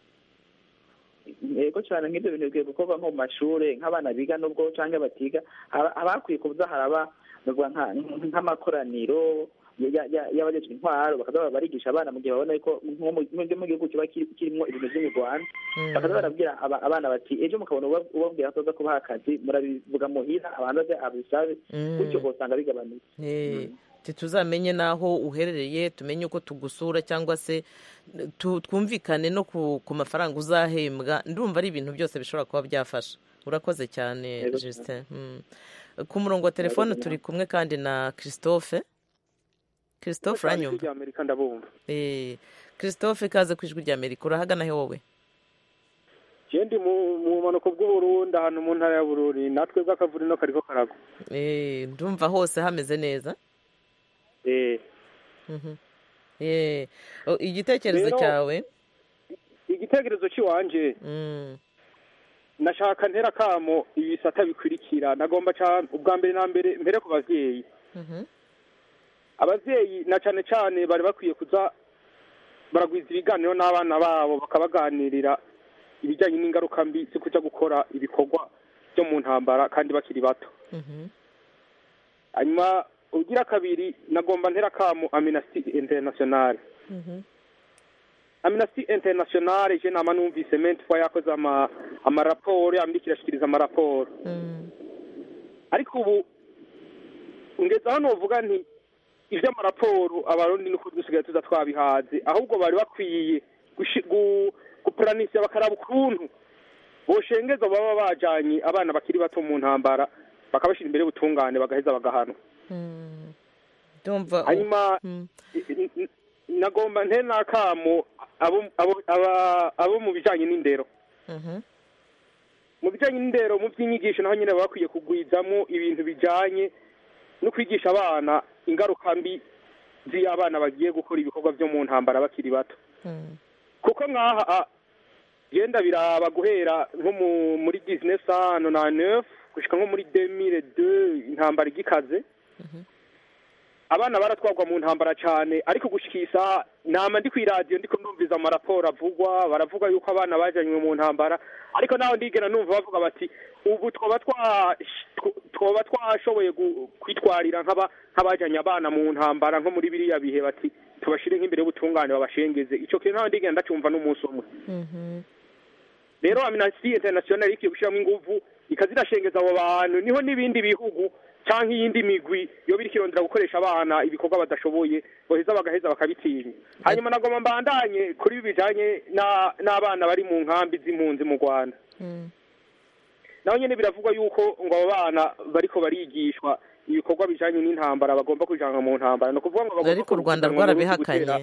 Yego cyane nk'ibyo bintu bikwiye gukorwa nko mu mashuri nk'abana biga nubwo cyangwa batiga abakwiye kuza haraba nk'amakoraniro y'abajejwe intwaro bakaza barigisha abana mu gihe babona ko mu gihugu kiba kirimo ibintu by'imirwano bakaza barabwira abana bati ejo mukabona ubabwira ko aza kubaha akazi murabivuga muhira abantu baze abisabe gutyo usanga bigabanutse. Tuzamenye n'aho uherereye, tumenye uko tugusura cyangwa se twumvikane no ku mafaranga uzahembwa. Ndumva ari ibintu byose bishobora kuba byafasha. Urakoze cyane Justin. Ku murongo wa telefone turi kumwe kandi na Christophe. Christophe uranyumva? Eh, Christophe kaze ku ijwi ry'Amerika. Urahagana he wowe? Jendi mu manuko bw'Uburundi ahantu mu ntara ya Bururi, natwe bw'akavuri no kariko karago. Eh, ndumva hose hameze neza. Eh. Mhm. Eh, igitekerezo cyawe? Igitekerezo ciwanje. Mm. Nashaka ntera kamo ibisata bikwirikira, nagomba cyane ubwa mbere na mbere mbere ku bavyeyi. Mhm. Abavyeyi na cyane cyane bari bakwiye kuza baragwiza ibiganiro n'abana babo bakabaganirira ibijyanye n'ingaruka mbi zo kuja gukora ibikorwa byo mu ntambara kandi bakiri bato. Mhm. Hanyuma ugira kabiri nagomba ntera kamo Amnesty International. Mhm. Amnesty International je nama numvise ment fwa yakoze ama ama raporo yandikira shikiriza ama raporo. Mm. Ariko ubu ngeza hano uvuga nti ivyo ama raporo abarundi nuko dusigaye tuza twabihaze, ahubwo bari bakwiye guplanisha bakaraba ukuntu boshengeza baba bajanye abana bakiri bato mu ntambara bakabashira imbere butungane bagaheza bagahana. Mm. Ndumva hanyuma nagomba nte nakamo abo abo abo mu bijanye n'indero. Mhm. Mu bijanye n'indero mu by'inyigisho naho nyine bakwiye kugwizamo ibintu bijanye no kwigisha abana ingaruka mbi z'abana bagiye gukora ibikorwa byo mu ntambara bakiri bato. Mm. Kuko nkaha genda biraba guhera nko muri business ano na neuf gushika nko muri deux mille deux intambara igikaze. Mhm. Abana baratwagwa mu ntambara cyane, ariko gushikisa nama ndi ku radio ndiko ndumviza amaraporo avugwa baravuga yuko abana bajanywe mu ntambara, ariko naho ndigena numva bavuga bati ubu twoba twa twoba twashoboye kwitwarira nk'aba nk'abajanye abana mu ntambara nko muri biriya bihe bati tubashire nk'imbere y'ubutungane babashengeze. Ico kintu naho ndigena ndacumva n'umunsi umwe. Mhm. Rero Amnesty International ikiye gushiramo inguvu ikazirashengeza abo bantu, niho n'ibindi bihugu canke iyindi migwi yo biri kirondera gukoresha abana ibikorwa badashoboye boheza bagaheza bakabitinya. Hanyuma nagoma mbandanye kuri ibi bijanye n'abana bari mu nkambi z'impunzi mu Rwanda. Mm. Naho nyene biravugwa yuko ngo abo bana bariko barigishwa ibikorwa bijanye n'intambara bagomba kujana mu ntambara, no kuvuga ngo bagomba ariko u Rwanda rwarabihakanye.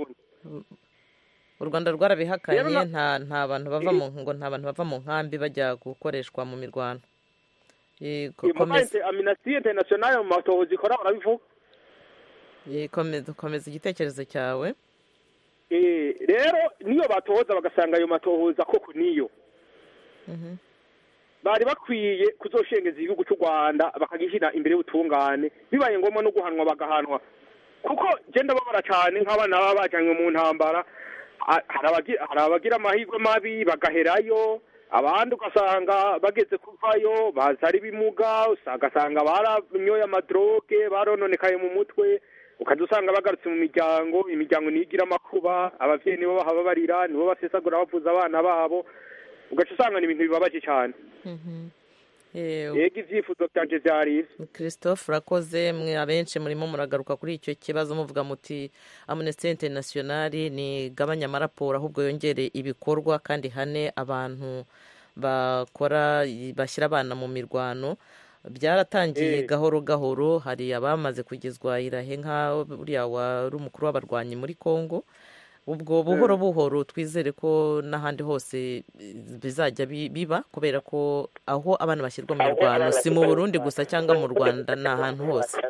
U Rwanda rwarabihakanye nta nta bantu bava mu ngo nta bantu bava mu nkambi bajya gukoreshwa mu mirwano. Komeza Amnesty International mu matohoza ikora barabivuga. Eh, komeza komeza igitekerezo cyawe. Eh, rero niyo batohoza bagasanga ayo matohoza koko niyo. Mhm. Bari bakwiye kuzoshengeza igihugu cy'u Rwanda bakagishira imbere y'ubutungane, bibaye ngombwa no guhanwa bagahanwa. Kuko genda babara cyane nk'abana baba bajanywe mu ntambara, harabagira harabagira amahirwe mabi bagaherayo, abandi ugasanga bageze kuvayo bazari bimuga, ugasanga baranyoye amadroge barononekaye mu mutwe, ukajya usanga bagarutse mu miryango imiryango ntigira amakuba abavyeyi nibo bahababarira nibo basesagura bavuza abana babo ugaca usanga ni ibintu bibabaje cyane yego ivyifuzo vyanje vyari ivyo. Christophe urakoze, mwe abenshi murimo muragaruka kuri icyo kibazo muvuga muti Amnesty International ni gabanya amaraporo ahubwo yongere ibikorwa kandi hane abantu bakora bashyira abana mu mirwano. Byaratangiye gahoro gahoro, hari abamaze kugezwa irahe nka buriya wari umukuru w'abarwanyi muri Congo. Ubwo buhoro buhoro twizere ko n'ahandi hose bizajya biba, kubera ko aho abana bashyirwa mu mirwano si mu Burundi gusa cyangwa mu Rwanda, ni ahantu hose.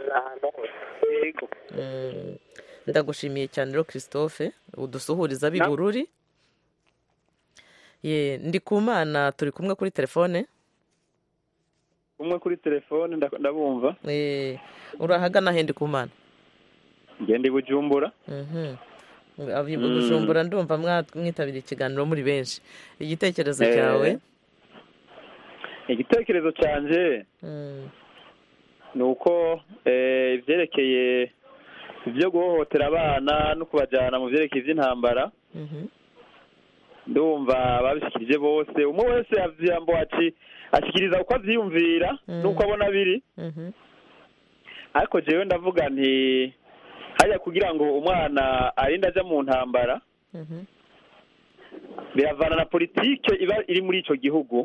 Ndagushimiye cyane rero Christophe udusuhuriza bibururi. Ye Ndikumana turi kumwe kuri telefone. Umwe kuri telefone ndabumva. Eh urahagana he Ndikumana? Ngende Bujumbura. Mhm. Abi Bujumbura ndumva mwitabira ikiganiro muri benshi. Igitekerezo cyawe? Igitekerezo cyanje nuko eh ivyerekeye ibyo guhohotera abana no kubajyana mu vyerekeye ivy'intambara. Mhm. Ndumva babishikirije bose, umwe wese yavyambo ati ashikiriza uko avyiyumvira nuko abona biri. Mhm. Ariko jewe ndavuga nti hajya kugira ngo umwana arinda aja mu ntambara. Mhm. Biravana na politike iba iri muri ico gihugu.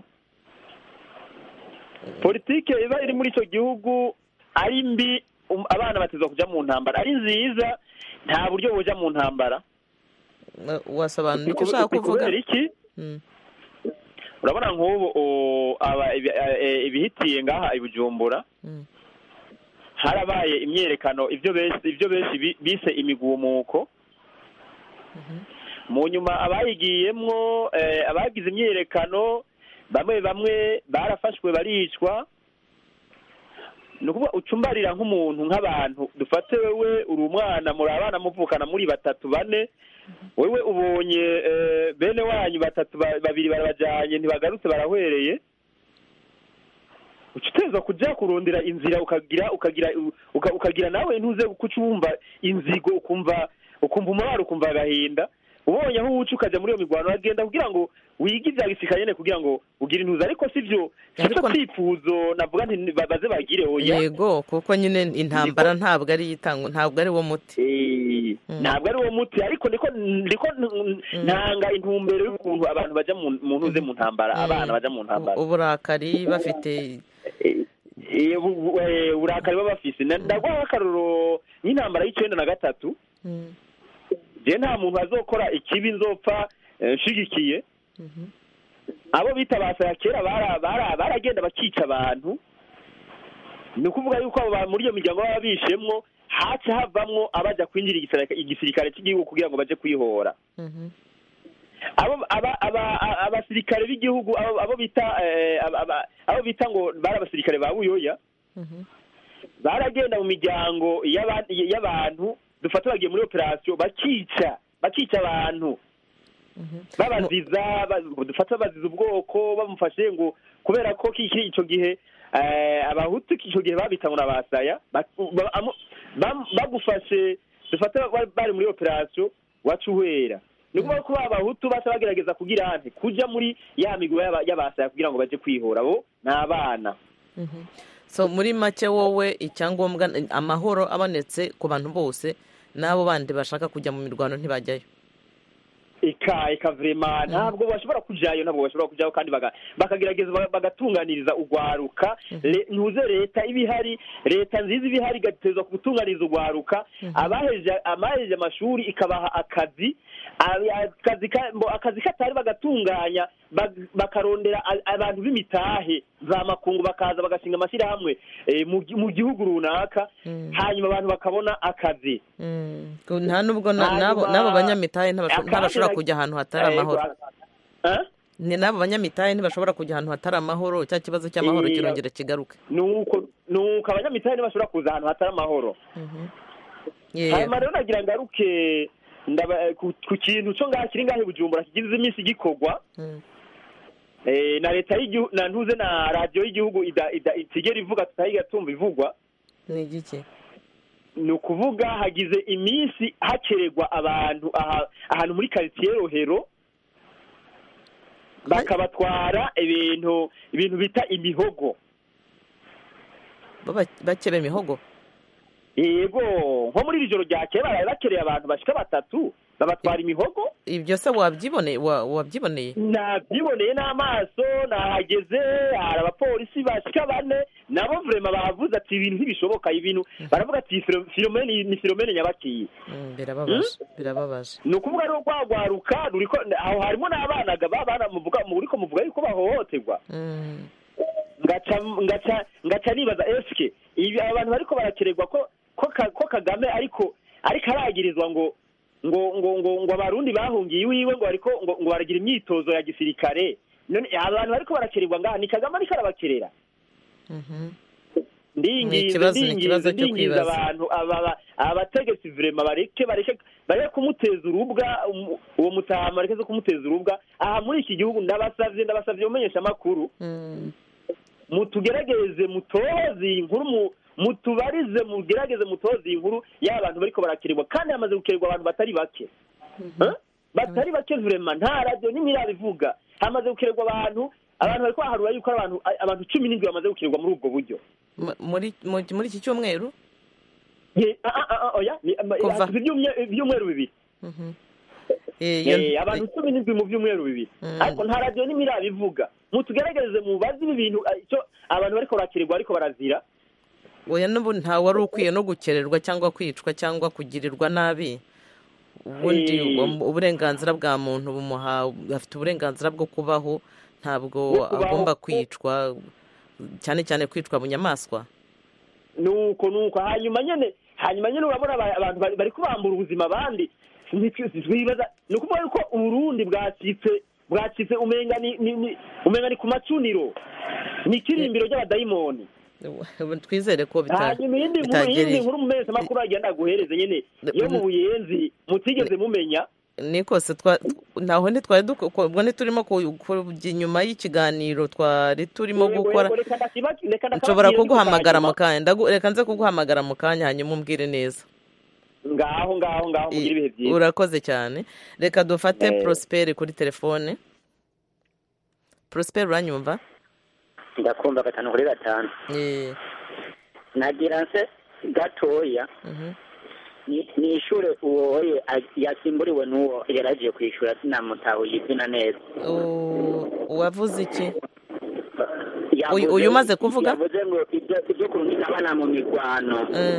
Politike iba iri muri ico gihugu ari mbi, um, abana batezwa kuja mu ntambara. Ari nziza nta buryo boja mu ntambara. Wasobanura icyo ushaka kuvuga iki? Urabona nk'ubu aba ibihitiye ngaha i Bujumbura. Harabaye imyerekano ivyo bese ivyo bese bise imigumuko. Mu nyuma abayigiyemwo abagize imyerekano bamwe bamwe barafashwe baricwa. Nukuba ucumbarira nk'umuntu nk'abantu dufate wewe uri umwana muri abana muvukana muri batatu bane, wewe ubonye bene wanyu batatu babiri barabajanye ntibagarutse barahwereye, ucitezwa kuja kurondera inzira ukagira ukagira ukagira nawe ntuze kucumva inzigo ukumva ukumva umubaro ukumva agahinda. Ubonye aho uca ukaja muri iyo migwano agenda kugira ngo wige ivya gisirikare nyene kugira ngo ugire intuza, ariko sivyo cyo twifuzo navuga nti baze bagire oya. Yego kuko nyine intambara ntabwo ari yitango, ntabwo ari wo muti. Eh ntabwo ari wo muti, ariko niko ndiko ntanga intumbero y'ukuntu abantu baja mu ntuze mu ntambara, abana baja mu ntambara. Uburakari bafite eh uburakari baba bafise. Ndagwa akaruro y'intambara y'icenda na gatatu. Je nta muntu azokora ikibi nzopfa nshigikiye. Abo bitabasa kera bara baragenda bakica abantu. Ni kuvuga yuko abo muri iyo miryango baba bishemwo haca havamwo abaja kwinjira igisirikare cy'igihugu kugira ngo baje kwihora. Abo abasirikare b'igihugu abo bita abo bita ngo bara abasirikare ba Buyoya. Baragenda mu miryango y'abantu dufata bagiye muri operation bakica bakica abantu. Babaziza dufata baziza ubwoko bamufashe ngo kubera ko kiki ico gihe abahutu ico gihe babitangura abasaya bagufashe dufata bari muri operation wacuhera. Nikuba ko abahutu basa bagerageza kugira ante kuja muri ya migo y'abasaya kugira ngo baje kwihora bo n'abana. So muri make wowe icyangombwa amahoro abonetse ku bantu bose nabo bandi bashaka kujya mu mirwano ntibajyayo. Ika ika vrema ntabwo bashobora kujayo, ntabwo bashobora kujayo kandi bakagerageza bagatunganiriza ugwaruka. Ntuze leta ibihari, leta nziza ibihari gatezwa kutunganiriza ugwaruka. Abaheje amaheje amashuri ikabaha akazi, akazi akazi katari bagatunganya bakarondera abantu b'imitahe za makungu bakaza bagashinga amashyira hamwe mu gihugu runaka, hanyuma abantu bakabona akazi. Nta nubwo nabo nabo banyamitahe ntibashobora kujya ahantu hatari amahoro. Ni nabo banyamitahe ntibashobora kujya ahantu hatari amahoro, cya kibazo cy'amahoro kirongera kigaruke. Nuko nuko abanyamitahe ntibashobora kuza ahantu hatari amahoro. Hanyuma rero nagira ngaruke ku kintu cyo ngaha kiri ngahe Bujumbura kigize iminsi gikogwa. Eh na leta y'igihugu na ntuze na radio y'igihugu itigera ivuga tutayiga tumva ivugwa. Ni gike? ni ukuvuga hagize iminsi hakererwa abantu ahantu muri quartier Rohero bakabatwara ibintu ibintu bita imihogo bakere imihogo yego nko muri iri joro ryakeye baraye bakereye abantu bashika batatu babatwara imihogo. Ibyo se wabyiboneye wabyiboneye? Nabyiboneye n'amaso, nahageze hari abapolisi bashika bane nabo vrema bavuze ati ibintu ntibishoboka, ibintu baravuga ati Philomene ni Philomene nyabakiye. Birababaje birababaje. Ni ukuvuga rero gwagwaruka ruriko aho harimo n'abana babana muvuga muriko muvuga yuko bahohoterwa. ngaca ngaca ngaca nibaza eske ibi abantu bariko barakererwa ko ko Kagame ariko ariko aragirizwa ngo ngo ngo ngo ngo abarundi bahungiye iwiwe ngo ariko ngo ngo baragira imyitozo ya gisirikare. None abantu bariko barakererwa ngaha ni Kagame ariko arabakerera. Mhm. Ndingize ndingize ndingize abantu aba abategetsi vrema bareke bareke bareke kumuteza urubwa uwo mutama bareke kumuteza urubwa aha muri iki gihugu ndabasavye ndabasavye umenyesha makuru. Mhm. Mutugerageze mutozi inkuru mutubarize mugerageze mutozi inkuru y'abantu bariko barakererwa kandi yamaze gukererwa abantu batari bake. Batari bake vraiment nta radio n'imirabivuga hamaze gukererwa abantu abantu bariko baharura yuko abantu abantu cumi n'indwi bamaze gukererwa muri ubwo buryo muri muri iki cyumweru. Eh ah ah oya ibyumweru bibiri. Mhm. Eh abantu cumi n'indwi mu byumweru bibiri ariko nta radio n'imirabivuga mutugerageze mubazi ibintu icyo abantu bariko barakererwa ariko barazira. Oya n'ubu nta wari ukwiye no gukererwa cyangwa kwicwa cyangwa kugirirwa nabi. Ubundi uburenganzira bwa muntu bumuha afite uburenganzira bwo kubaho ntabwo agomba kwicwa cyane cyane kwicwa bunyamaswa. Nuko nuko hanyuma nyene hanyuma nyene urabona abantu bari kubambura ubuzima abandi ntibibaza no kuvuga yuko Uburundi bwacitse bwacitse umenga ni umenga ni ku macuniro ni kirimbiro ry'abadayimoni. Twizere ko bitagera nkuru mu mezi makuru agenda guhereza nyene yo mu buyenzi mutigeze mumenya nikose naho ntitwari ubwo ntiturimo kujya inyuma y'ikiganiro twari turimo gukora. Nshobora kuguhamagara mu kanya reka nze kuguhamagara mu kanya hanyuma umbwire neza. Ngaho ngaho ngaho mugira ibihe byiza. Urakoze cyane. Reka dufate Prosper kuri telefone. Prosper uranyumva? Ndakumva gatanu kuri gatanu. Eh. Nagira nse gatoya. Mhm. Ni ni ishure uwoye yasimburiwe nuwo yaragiye kwishura sinamutaho yizina neza. Uwavuze iki? Uyu umaze kuvuga? Yavuze ngo ibyo ibyo kurungika abana mu migwano. Eh.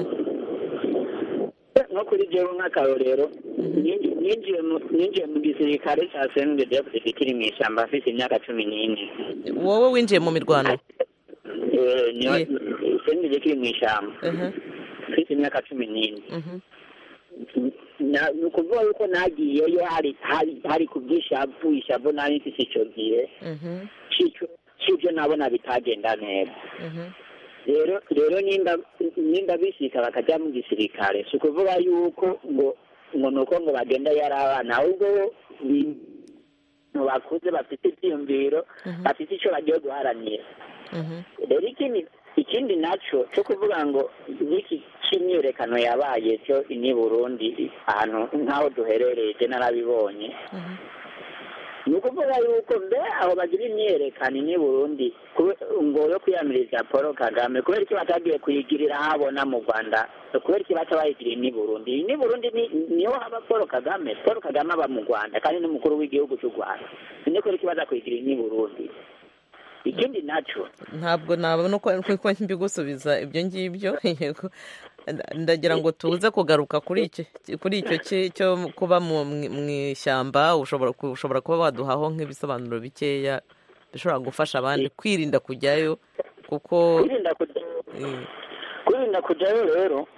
No kuri jewe nk'akarorero ninjiye ninjiye mu gisirikare cya C N D D F kiri mu ishyamba afite imyaka cumi n'ine. Wowe winjiye mu mirwano? Eh niyo C N D D kiri mu ishyamba. Mhm. Afite imyaka cumi n'ine. Mhm. Na nukuvuga yuko nagiyeyo hari hari hari kubwishavu ishavu nari mfite icyo gihe. Mhm. Cyo cyo nabona bitagenda neza. Mhm. Rero rero ninda ninda bishika bakajya mu gisirikare sukuvuga yuko ngo ngo nuko ngo bagenda yarabana ahubwo no bakuze bafite ibyumviro bafite icyo bagiye guharanira. Rero ikindi ikindi naco cyo kuvuga ngo niki kimyerekano yabaye cyo ni Burundi ahantu nkaho duherereje narabibonye. Nukuvuga yuko mbe aho bagira imyerekano ni Burundi ngo yo kwiyamiriza Paul Kagame kubera iki batagiye kuyigirira habona mu Rwanda kubera iki batabayigiriye ni Burundi ni Burundi niyo haba Paul Kagame Paul Kagame aba mu Rwanda kandi n'umukuru w'igihugu cy'u Rwanda ni kubera iki baza kuyigirira ni Burundi. Ikindi naco ntabwo nabona ko ko mbigusubiza ibyo ngibyo ndagira ngo tuze kugaruka kuri icyo kuri icyo cyo kuba mu ishyamba ushobora ushobora kuba waduhaho nk'ibisobanuro bikeya bishobora gufasha abandi kwirinda kujyayo kuko kwirinda kujyayo rero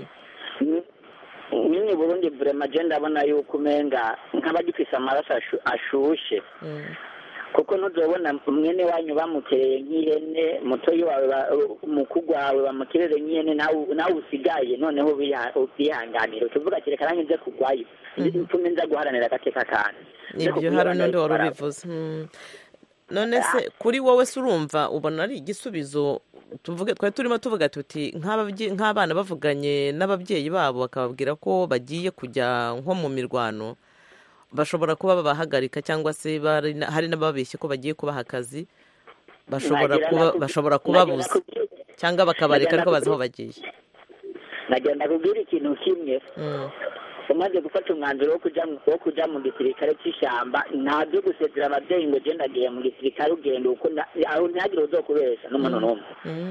nyine Burundi vraiment je ndabona yuko umenga nk'abagifise amaraso ashushe kuko nuzobona mwene wanyu bamukereye nk'ihene mutoyi wawe mukuru wawe bamukerere nk'ihene nawe usigaye noneho bihanganira tuvuga kire karanye nze kugwayo ntume nza guharanira agateka kandi ibyo hari n'undi wari ubivuze none se kuri wowe se urumva ubona ari igisubizo tuvuge twari turimo tuvuga tuti nk'abana bavuganye n'ababyeyi babo bakababwira ko bagiye kujya nko mu mirwano bashobora kuba babahagarika cyangwa se hari n'ababeshye ko bagiye kubaha akazi bashobora kubabuza cyangwa bakabareka ariko bazi aho bagiye. nagenda kubwira ikintu kimwe umaze gufata umwanzuro wo kujya wo kujya mu gisirikare cy'ishyamba nta byo gusezera ababyeyi ngo genda agiye mu gisirikare ugenda uko aho ntihagire uzokubesha n'umuntu n'umwe.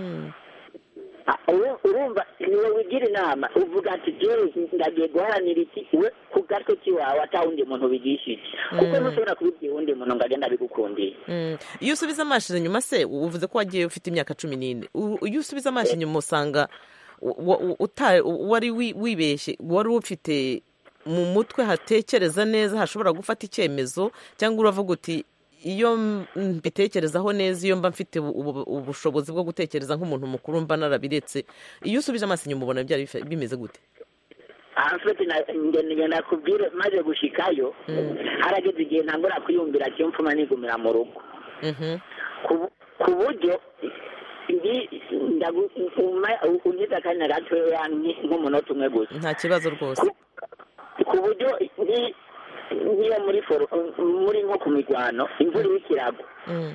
urumva niwe wigira inama uvuga ati jewe ndagiye guharanira iki we ku gatwe kiwawe atawundi muntu bigishije kuko ntushobora kubibwira uwundi muntu ngo agenda bigukundiye. iyo usubiza amaso inyuma se uvuze ko wagiye ufite imyaka cumi n'ine iyo usubiza amaso inyuma usanga wari wibeshye wari ufite mu mutwe hatekereza neza hashobora gufata icyemezo cyangwa uravuga uti iyo mbitekerezaho neza iyo mba mfite ubushobozi bwo gutekereza nk'umuntu mukuru mba narabiretse. iyo usubije amaso inyuma ubona byari bimeze gute? afite ngenda kubwira maze gushikayo harageze igihe ntangora kwiyumvira cyo mfuma nigumira mu rugo ku buryo unyiza akanya gatoya nk'umunota umwe gusa nta kibazo rwose ku buryo niyo muri foro muri nko ku mirwano imvura y'ikirago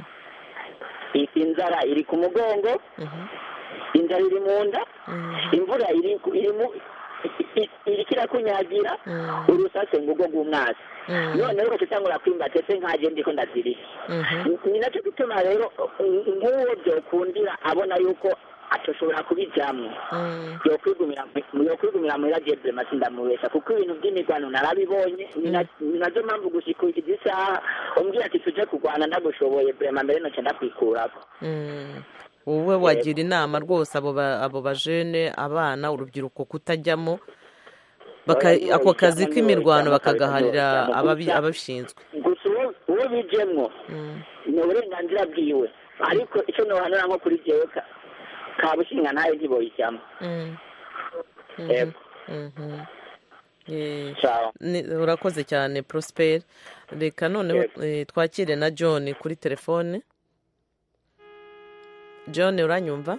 inzara iri ku mugongo inzara iri mu nda imvura iri iri kirakunyagira urusase ngo ubwo bw'umwasi none rero tutangura kwimba tese nkaje ndiko ndazirika ni nacyo gituma rero nk'uwo byokundira abona yuko atoshobora kubijyamo yo kwigumira yo kwigumira muri radiyo masinda mubesha kuko ibintu by'imirwano narabibonye ni nacyo mpamvu gushika iki gisaha umbwira ati tujye kurwana ndagushoboye brema mbere noce ndakwikurako. wowe wagira inama rwose abo bajene abana urubyiruko kutajyamo ako kazi k'imirwano bakagaharira ababishinzwe. gusa uwo bijemwo ni uburenganzira bwiwe ariko icyo nohanura nko kuri jewe kabushinga nayo ntiboyishyamo. urakoze cyane Prosper. reka noneho twakire na John kuri telefone. John uranyumva?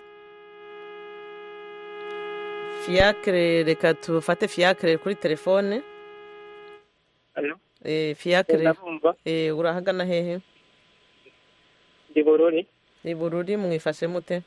Fiacre reka tufate Fiacre kuri telefone. eh Fiacre eh urahagana hehe? Ndi Bururi. Ndi Bururi mwifashe mute?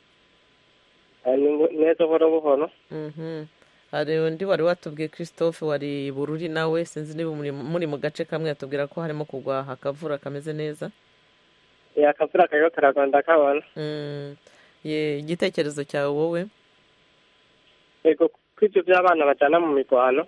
neza buhoro buhoro. hari undi wari watubwiye Christophe wari Bururi nawe sinzi niba muri mu gace kamwe yatubwira ko harimo kugwa hakavura kameze neza. ya akavura kayo karaganda kabana. ye igitekerezo cyawe wowe? ego kw'ibyo by'abana bajyana mu mirwano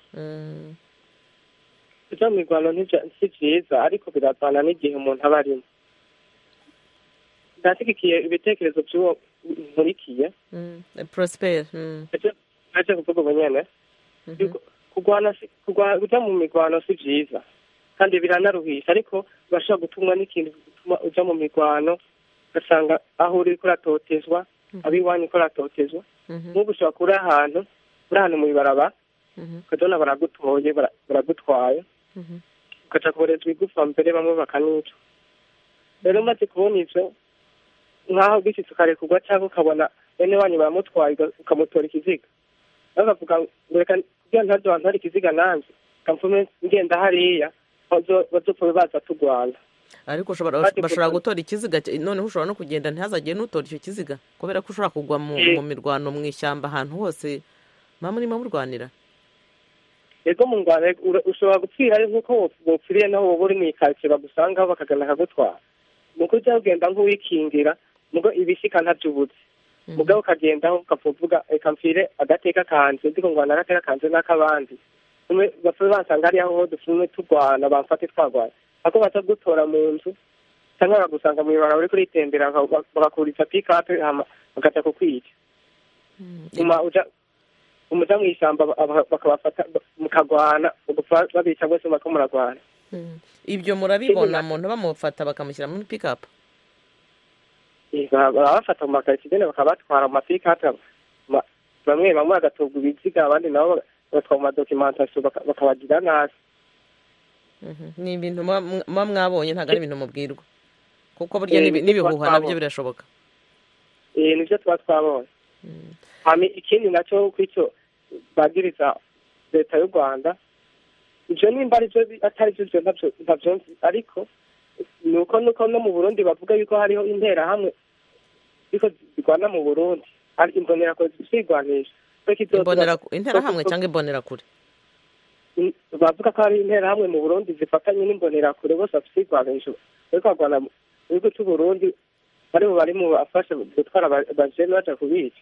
kujya mu mirwano si byiza ariko biratana n'igihe umuntu aba arimo. ndashyigikiye ibitekerezo by'uwo nkurikiye Prosper aje kuvuga ubu nyene kurwana kujya mu mirwano si byiza kandi biranaruhisha ariko bashobora gutumwa n'ikintu gituma ujya mu mirwano ugasanga aho uri kuratotezwa abiwanyu kuratotezwa nk'ubu ushobora kuri ahantu uri ahantu mu ibaraba ukajya baragutoye baragutwaye ugaca kuborezwa igufa mbere bamwe bakanica. rero umaze kubona ibyo nk'aho gishyitse ukarekurwa cyangwa ukabona bene wanyu baramutwaye ukamutora ikiziga bakavuga ngo reka kugira ngo ntabyo ntari ikiziga nanjye kamfume ngenda hariya bazopfa baza turwana. ariko bashobora gutora ikiziga noneho ushobora no kugenda ntihazagire n'utora icyo kiziga kubera ko ushobora kugwa mu mirwano mu ishyamba ahantu hose mba murimo murwanira. ego mu Rwanda ushobora gupfira ari nk'uko wopfiriye naho wowe uri mu ikaritsiye bagusangaho bakagana bakagutwara nuko ujya ugenda nk'uwikingira mugo ibishyika ntabyubutse mugabo ukagendaho ukavuga reka mpfire agateka kanjye ndiko ngwana agateka kanjye n'akabandi bapfa basanga ari aho dupfume turwana bamfate twagwana ako batagutora mu nzu cyangwa bagusanga mu ibara uri kuritembera bagakuriza pikape bagaca kukwica nyuma uja umuja mu ishyamba bakabafata mukagwana ugupfa babica bose bako muragwana. ibyo murabibona umuntu bamufata bakamushyira muri pikapu? barabafata mu makaritsiye bakabatwara mu mapikapu bamwe bamwe bagatubwa ibiziga abandi nabo bagatwara mu madokimentasiyo bakabagira nabi. ni ibintu muba mwabonye ntabwo ari ibintu mubwirwa? kuko burya Eh, n'ibi- nibyo n'ibihuha tuba nabyo twabonye. birashoboka. Eh, nibyo tuba twabonye hama ikindi nacyo kw'icyo bagiriza leta y'u rwanda ibyo nimba ari byo bi- atari byo byo ntabyo ntabyo nzi ariko ni uko nuko no mu burundi bavuga yuko hariho interahamwe ariko zirwana mu burundi ari imbonerakure zirwanisha Imbonera interahamwe cyangwa imbonerakure. bavuga ko hari interahamwe mu burundi zifatanye n'imbonerakure bose bafite irwanisho ariko barwana mu gihugu cy'u burundi bari mu bari mu bafasha gutwara aba- abajene baja kubica.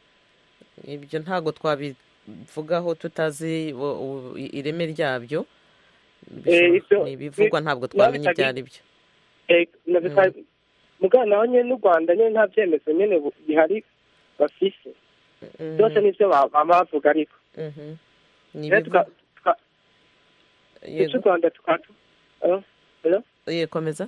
Ibyo ntago twabivugaho tutazi wo- u- ireme ryabyo. Eh, ibyo- Ni ibivugwa ntabwo bi- twamenya ibyo nabitaga- ari byo. Eh, nabita- mugabo naho nyene n'u rwanda nyene nta vyemezo nyene bu- bihari bafise byose nivyo ba- bama bavuga ariko Mhm. Ni rero ibivu- tuka- tuka- Yego. ico u rwanda tukatu Ye, komeza.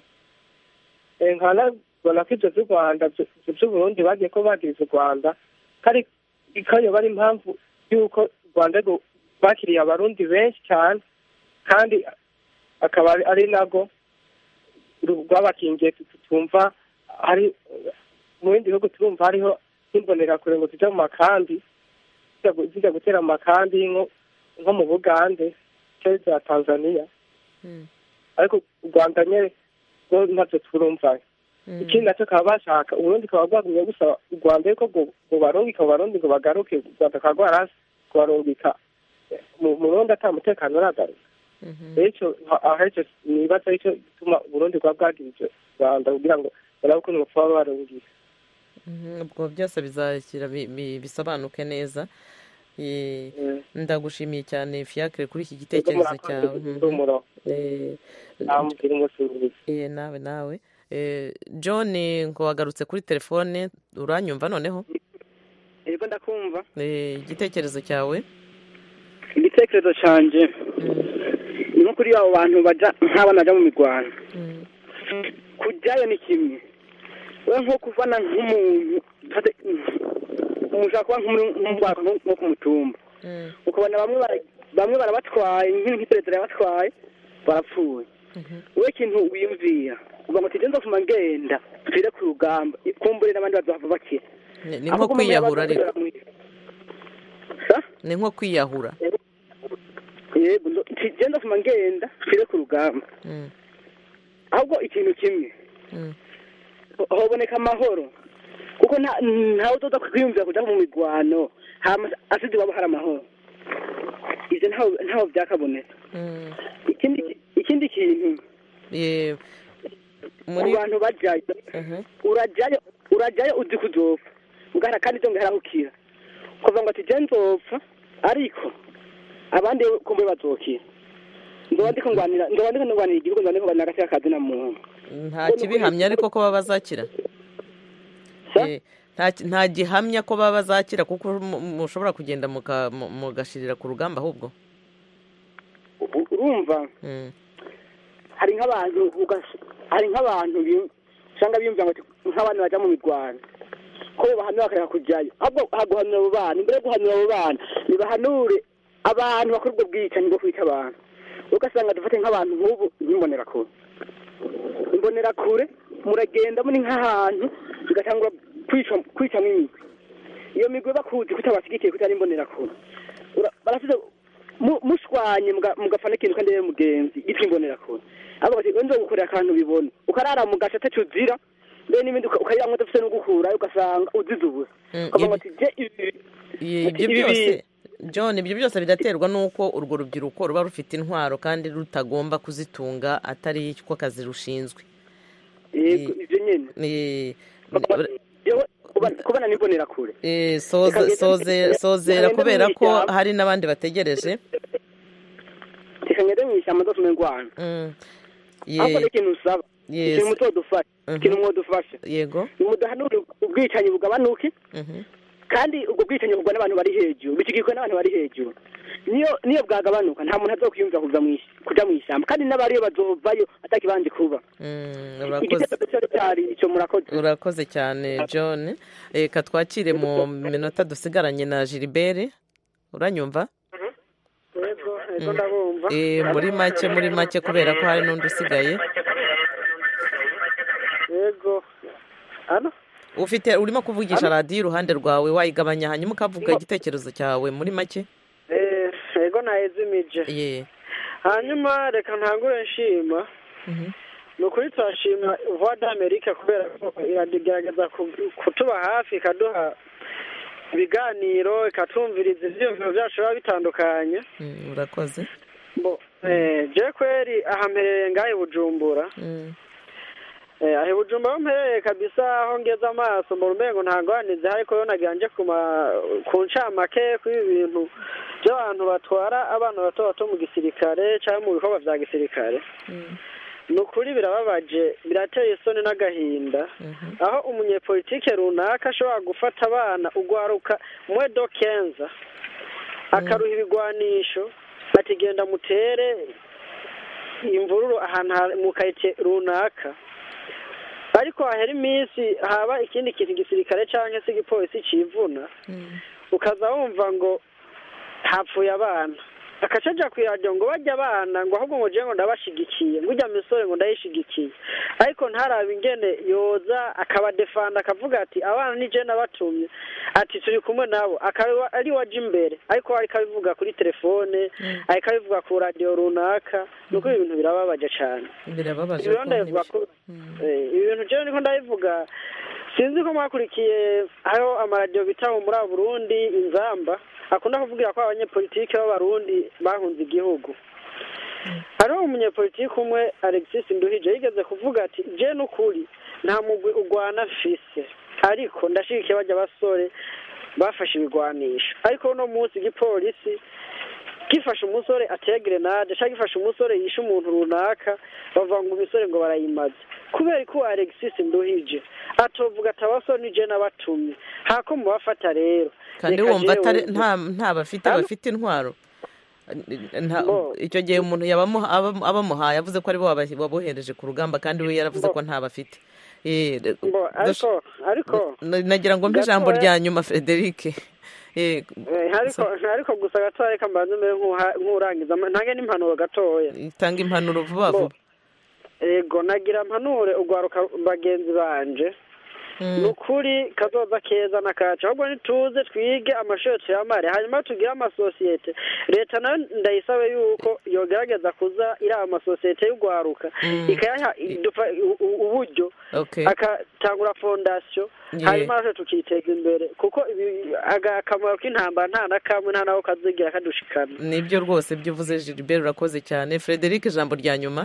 nkanabona ko ivyo vy'u rwanda vyo- ivyo vy'uburundi bagiye ko bagiriza u rwanda kari ikayo bari impamvu y'uko u rwanda rwo bakiriye abarundi benshi cyane kandi akaba ari- ari nago ru- rwabakingiye tu- tumva hari mu bindi bihugu turumva hariho nk'imbonerakure ngo zijya mu makambi zijya gu- zijya gutera mu makambi nko nko mu bugande cyangwa za tanzania ariko u rwanda nyine rwo ntabyo turumva ikindi nacyo bakaba bashaka uburundi bukaba bwagumye gusaba u rwanda yuko ngo ngo barungika abarundi ngo bagaruke u rwanda rukaba rwarasi kubarungika mu mu burundi ata mutekano uragaruka rero icyo aho icyo nibaza icyo gituma uburundi bwa bwagirije u rwanda kugira ngo barabe ukuntu bapfa baba barungika. Mhm, ubwo byose bizashyira bi- bi- bisobanuke neza. Eh, ndagushimiye cyane Fiacre kuri iki gitekerezo cyawe. Mhm. Eh, eh, nawe nawe Eh, John ngo wagarutse kuri telefone uranyumva noneho? yego ndakumva. Eh, igitekerezo cyawe? igitekerezo canje ni nko kuri abo bantu baja nk'abana baja mu mirwano kujyayo ni kimwe we nko kuvana nk'umuntu tate- umushaka kuba nk'umwaka nko ku mutumba ukabona bamwe bara- bamwe barabatwaye nk'imperezida yabatwaye barapfuye we ikintu wiyumvira uvuga ngo tugende nzofuma ngenda tugere ku rugamba ikumbure n'abandi bazava bakira Ni ni nko kwiyahura ariko. Ni nko kwiyahura. yego ndo- tugende nzofuma ngenda tugere ku rugamba Mm. ahubwo ikintu kimwe Mm. haboneka amahoro kuko nta ntawe uzoza kwiyumvira kuja mu mirwano hama asize iwabo hari amahoro ivyo ntaho ntaho vyakaboneka. Mm. ikindi ikindi kintu Eh, ku muri bantu bajayo urajayo urajayo uzi kuzopfa ugahara kandi ivyo ngiharahukira ukavuga ngo ati je nzopfa ariko abandi kumbe bazokira ndoba ndiko ngwanira ndoba ndiko ngwanira igihugu ndoba ndiko ngwanira agateka kazi na muntu nta kibihamya ariko ko baba bazakira. Eh, nta nta gihamya ko baba bazakira kuko mu- mushobora kugenda muka- mu- mugashirira ku rugamba ahubwo. urumva Mm. hari nk'abantu ugas- hari nk'abantu bi- usanga biyumvira ngo nk'abana baja mu mirwano ko bahanura bakareka kujyayo ahubwo haguhanura abo bana imbere yo guhanura abo bana nibahanure abantu bakora ubwo bwicanyi bwo kwica abantu ugasanga dufate nk'abantu nk'ubu nk'imbonerakure imbonerakure muragenda muri nk'ahantu bigatangura kwica kwicamo imigwi iyo migwi bakuzi kutabashyigikiye kutari imbonerakure Ura- barasize mu- mushwanye muga- mugafana ikintu kandi rero mugenzi yitwa imbonerakure ahubwo bati wenze gukorera akantu bibona ukarara mu gace ataco uzira mbere n'ibindi uka- ukayamwa udafise no gukura ugasanga uzize ubusa Mm, ukavuga ibi- ati je ibi Ye- ati ibyo ibi byose John ibyo byose biraterwa n'uko urwo rubyiruko ruba rufite intwaro kandi rutagomba kuzitunga atari ko akazi rushinzwe. yego ivyo nyene Eh, yewe kuba- kubana n'imbonerakure eh, soze- Reka ngende- soze- sozera reka ngende kubera ko mw'ishyamba. hari n'abandi bategereje. reka ngende mw'ishyamba zose umengwana Mm. ahubwo Ye- n'ikintu usaba Yes. ikintu mutodufasha Mhm. ikintu mwodufasha Yego. nimudahanure ubwicanyi bugabanuke Mhm. kandi ubwo bwicanyi bugwa n'abantu bari hejuru bishigikwe n'abantu bari hejuru niyo niyo bwagabanuka nta muntu azokwiyumvira kuza mw'is- kuja mw'ishyamba kandi n'abariyo bazovayo atakibanje kuba Mm, urakoze. igitekerezo cyari cyari ico murakoze Urakoze cyane John. Reka twakire mu minota dusigaranye na Gilbert. Uranyumva? yego yego ndabumva. Eh, muri make muri make kubera ko hari n'undi usigaye. hano ufite urimo kuvugisha radiyo iruhande rwawe wayigabanya hanyuma ukavuga igitekerezo cyawe muri make. eh ego nayizimije ye hanyuma reka ntangure nshima ni ukuri turashima voix d'Amerique kubera ko iragerageza kutuba hafi ikaduha ibiganiro ikatumviriza ivyiyumviro byacu biba bitandukanye. urakoze. bo eh je kweri ahampereye ngahe Bujumbura. Eh ahe Bujumbura mpereye kabisa aho ngeza amaso mu rumengo ntangwanize ariko yo naganje kuma ku ncamake ku ibintu by'abantu batwara abana bato bato mu gisirikare cyangwa mu bikorwa vya gisirikare. Nukuri birababaje birateye isoni n'agahinda aho umunyepolitike runaka ashobora gufata abana ugwaruka mwe do kenza akaruha ibigwanisho ati genda mutere imvururu ahantu mu kayite runaka ariko hahera iminsi haba ikindi kintu gisirikare canke se igipolisi civuna ukaza wumva ngo hapfuye abana akacaja kwiradio ngo bajya abana ngo ahubwo ngo je ngo ndabashigikiye ngo ujya misore ngo ndayishigikiye ariko ntarabe ingene yoza akaba defanda akavuga ati abana ni je nabatumye ati turi kumwe nabo akaba ari waje imbere ariko ari kabivuga kuri telefone ari kabivuga ku radio runaka nuko ibintu birababaje cyane birababaje ko eh ibintu je niko ndabivuga sinzi ko mwakurikiye aho amaradio bitaho muri Burundi inzamba akunda kuvugira ko abanyepolitike b'abarundi bahunze igihugu. Hariho umunyepolitike umwe Alexis Nduhije yigeze kuvuga ati je n'ukuri nta mugwi ugwana fise ariko ndashigikiye bajya basore bafashe ibigwanisho ariko no munsi igipolisi gifashe umusore ateye grenade cyangwa gifashe umusore yishe umuntu runaka bavanga umusore ngo barayimaze kubera ko Alexis Nduhije atovuga atabasore nije nabatumye hako mubafata rero kandi wumva nta nta bafite bafite intwaro icyo gihe umuntu abamuhaye avuze ko aribo wabohereje ku rugamba kandi we yaravuze ko nta bafite. ariko ariko nagira ngo mbe ijambo rya nyuma Frederic. ariko ariko gusa gatoya kambanze nk'urangiza ntange n'impanuro gatoya itanga impanuro vuba vuba. Ego nagira mpanure ugwaruka bagenzi banje nukuri kazoza keza nakaca ahubwo nituze twige amashuri tuyamare hanyuma tugire amasosiyete leta nayo ndayisabe yuko yogerageza kuza iri amasosiyete y'ugwaruka ikayaha uburyo akatangura fondasiyo hanyuma tukiteza imbere kuko akamaro k'intambara nta na kamwe nta naho kazigira kadushikana. Nibyo rwose byuvuze Gilbert urakoze cyane. Frederic ijambo rya nyuma.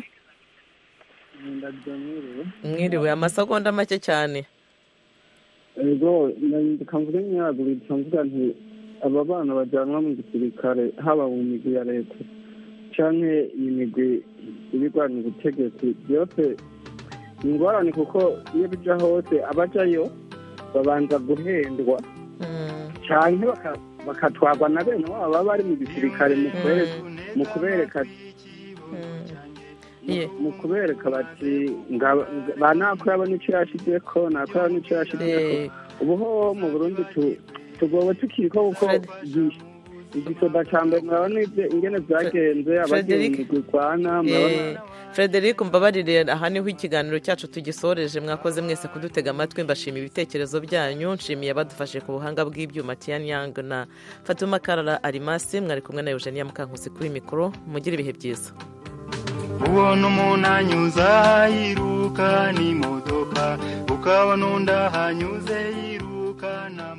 Mwiriwe amasegonda make cyane. Ego ndikamvuga nyaguri ndikamvuga nti aba bana bajyanwa mu gisirikare haba mu migwi ya leta canke imigwi ibigwana ubutegetsi byose ingorane kuko iyo bija hose abajayo babanza guhendwa canke bakatwagwa na bene wabo baba bari mu gisirikare mu kubereka mu kubereka bati banakora n'icyo yashizeko nakora n'icyo yashizeko ubuho mu Burundi tugowe tukiriko kuko igisoda cambe murabona ingene vyagenze abagenzi gukwana murabona. Frederic mbabarire aha niho ikiganiro cyacu tugisoreje mwakoze mwese kudutega amatwi mbashima ibitekerezo byanyu nshimiye abadufashe ku buhanga bw'ibyuma Tian Yang na Fatuma Karara Arimasi mwari kumwe na Eugenia Mukankusi kuri mikoro mugira ibihe byiza. Ubona umuntu anyuza yiruka n'imodoka ukabona undi ahanyuze yiruka na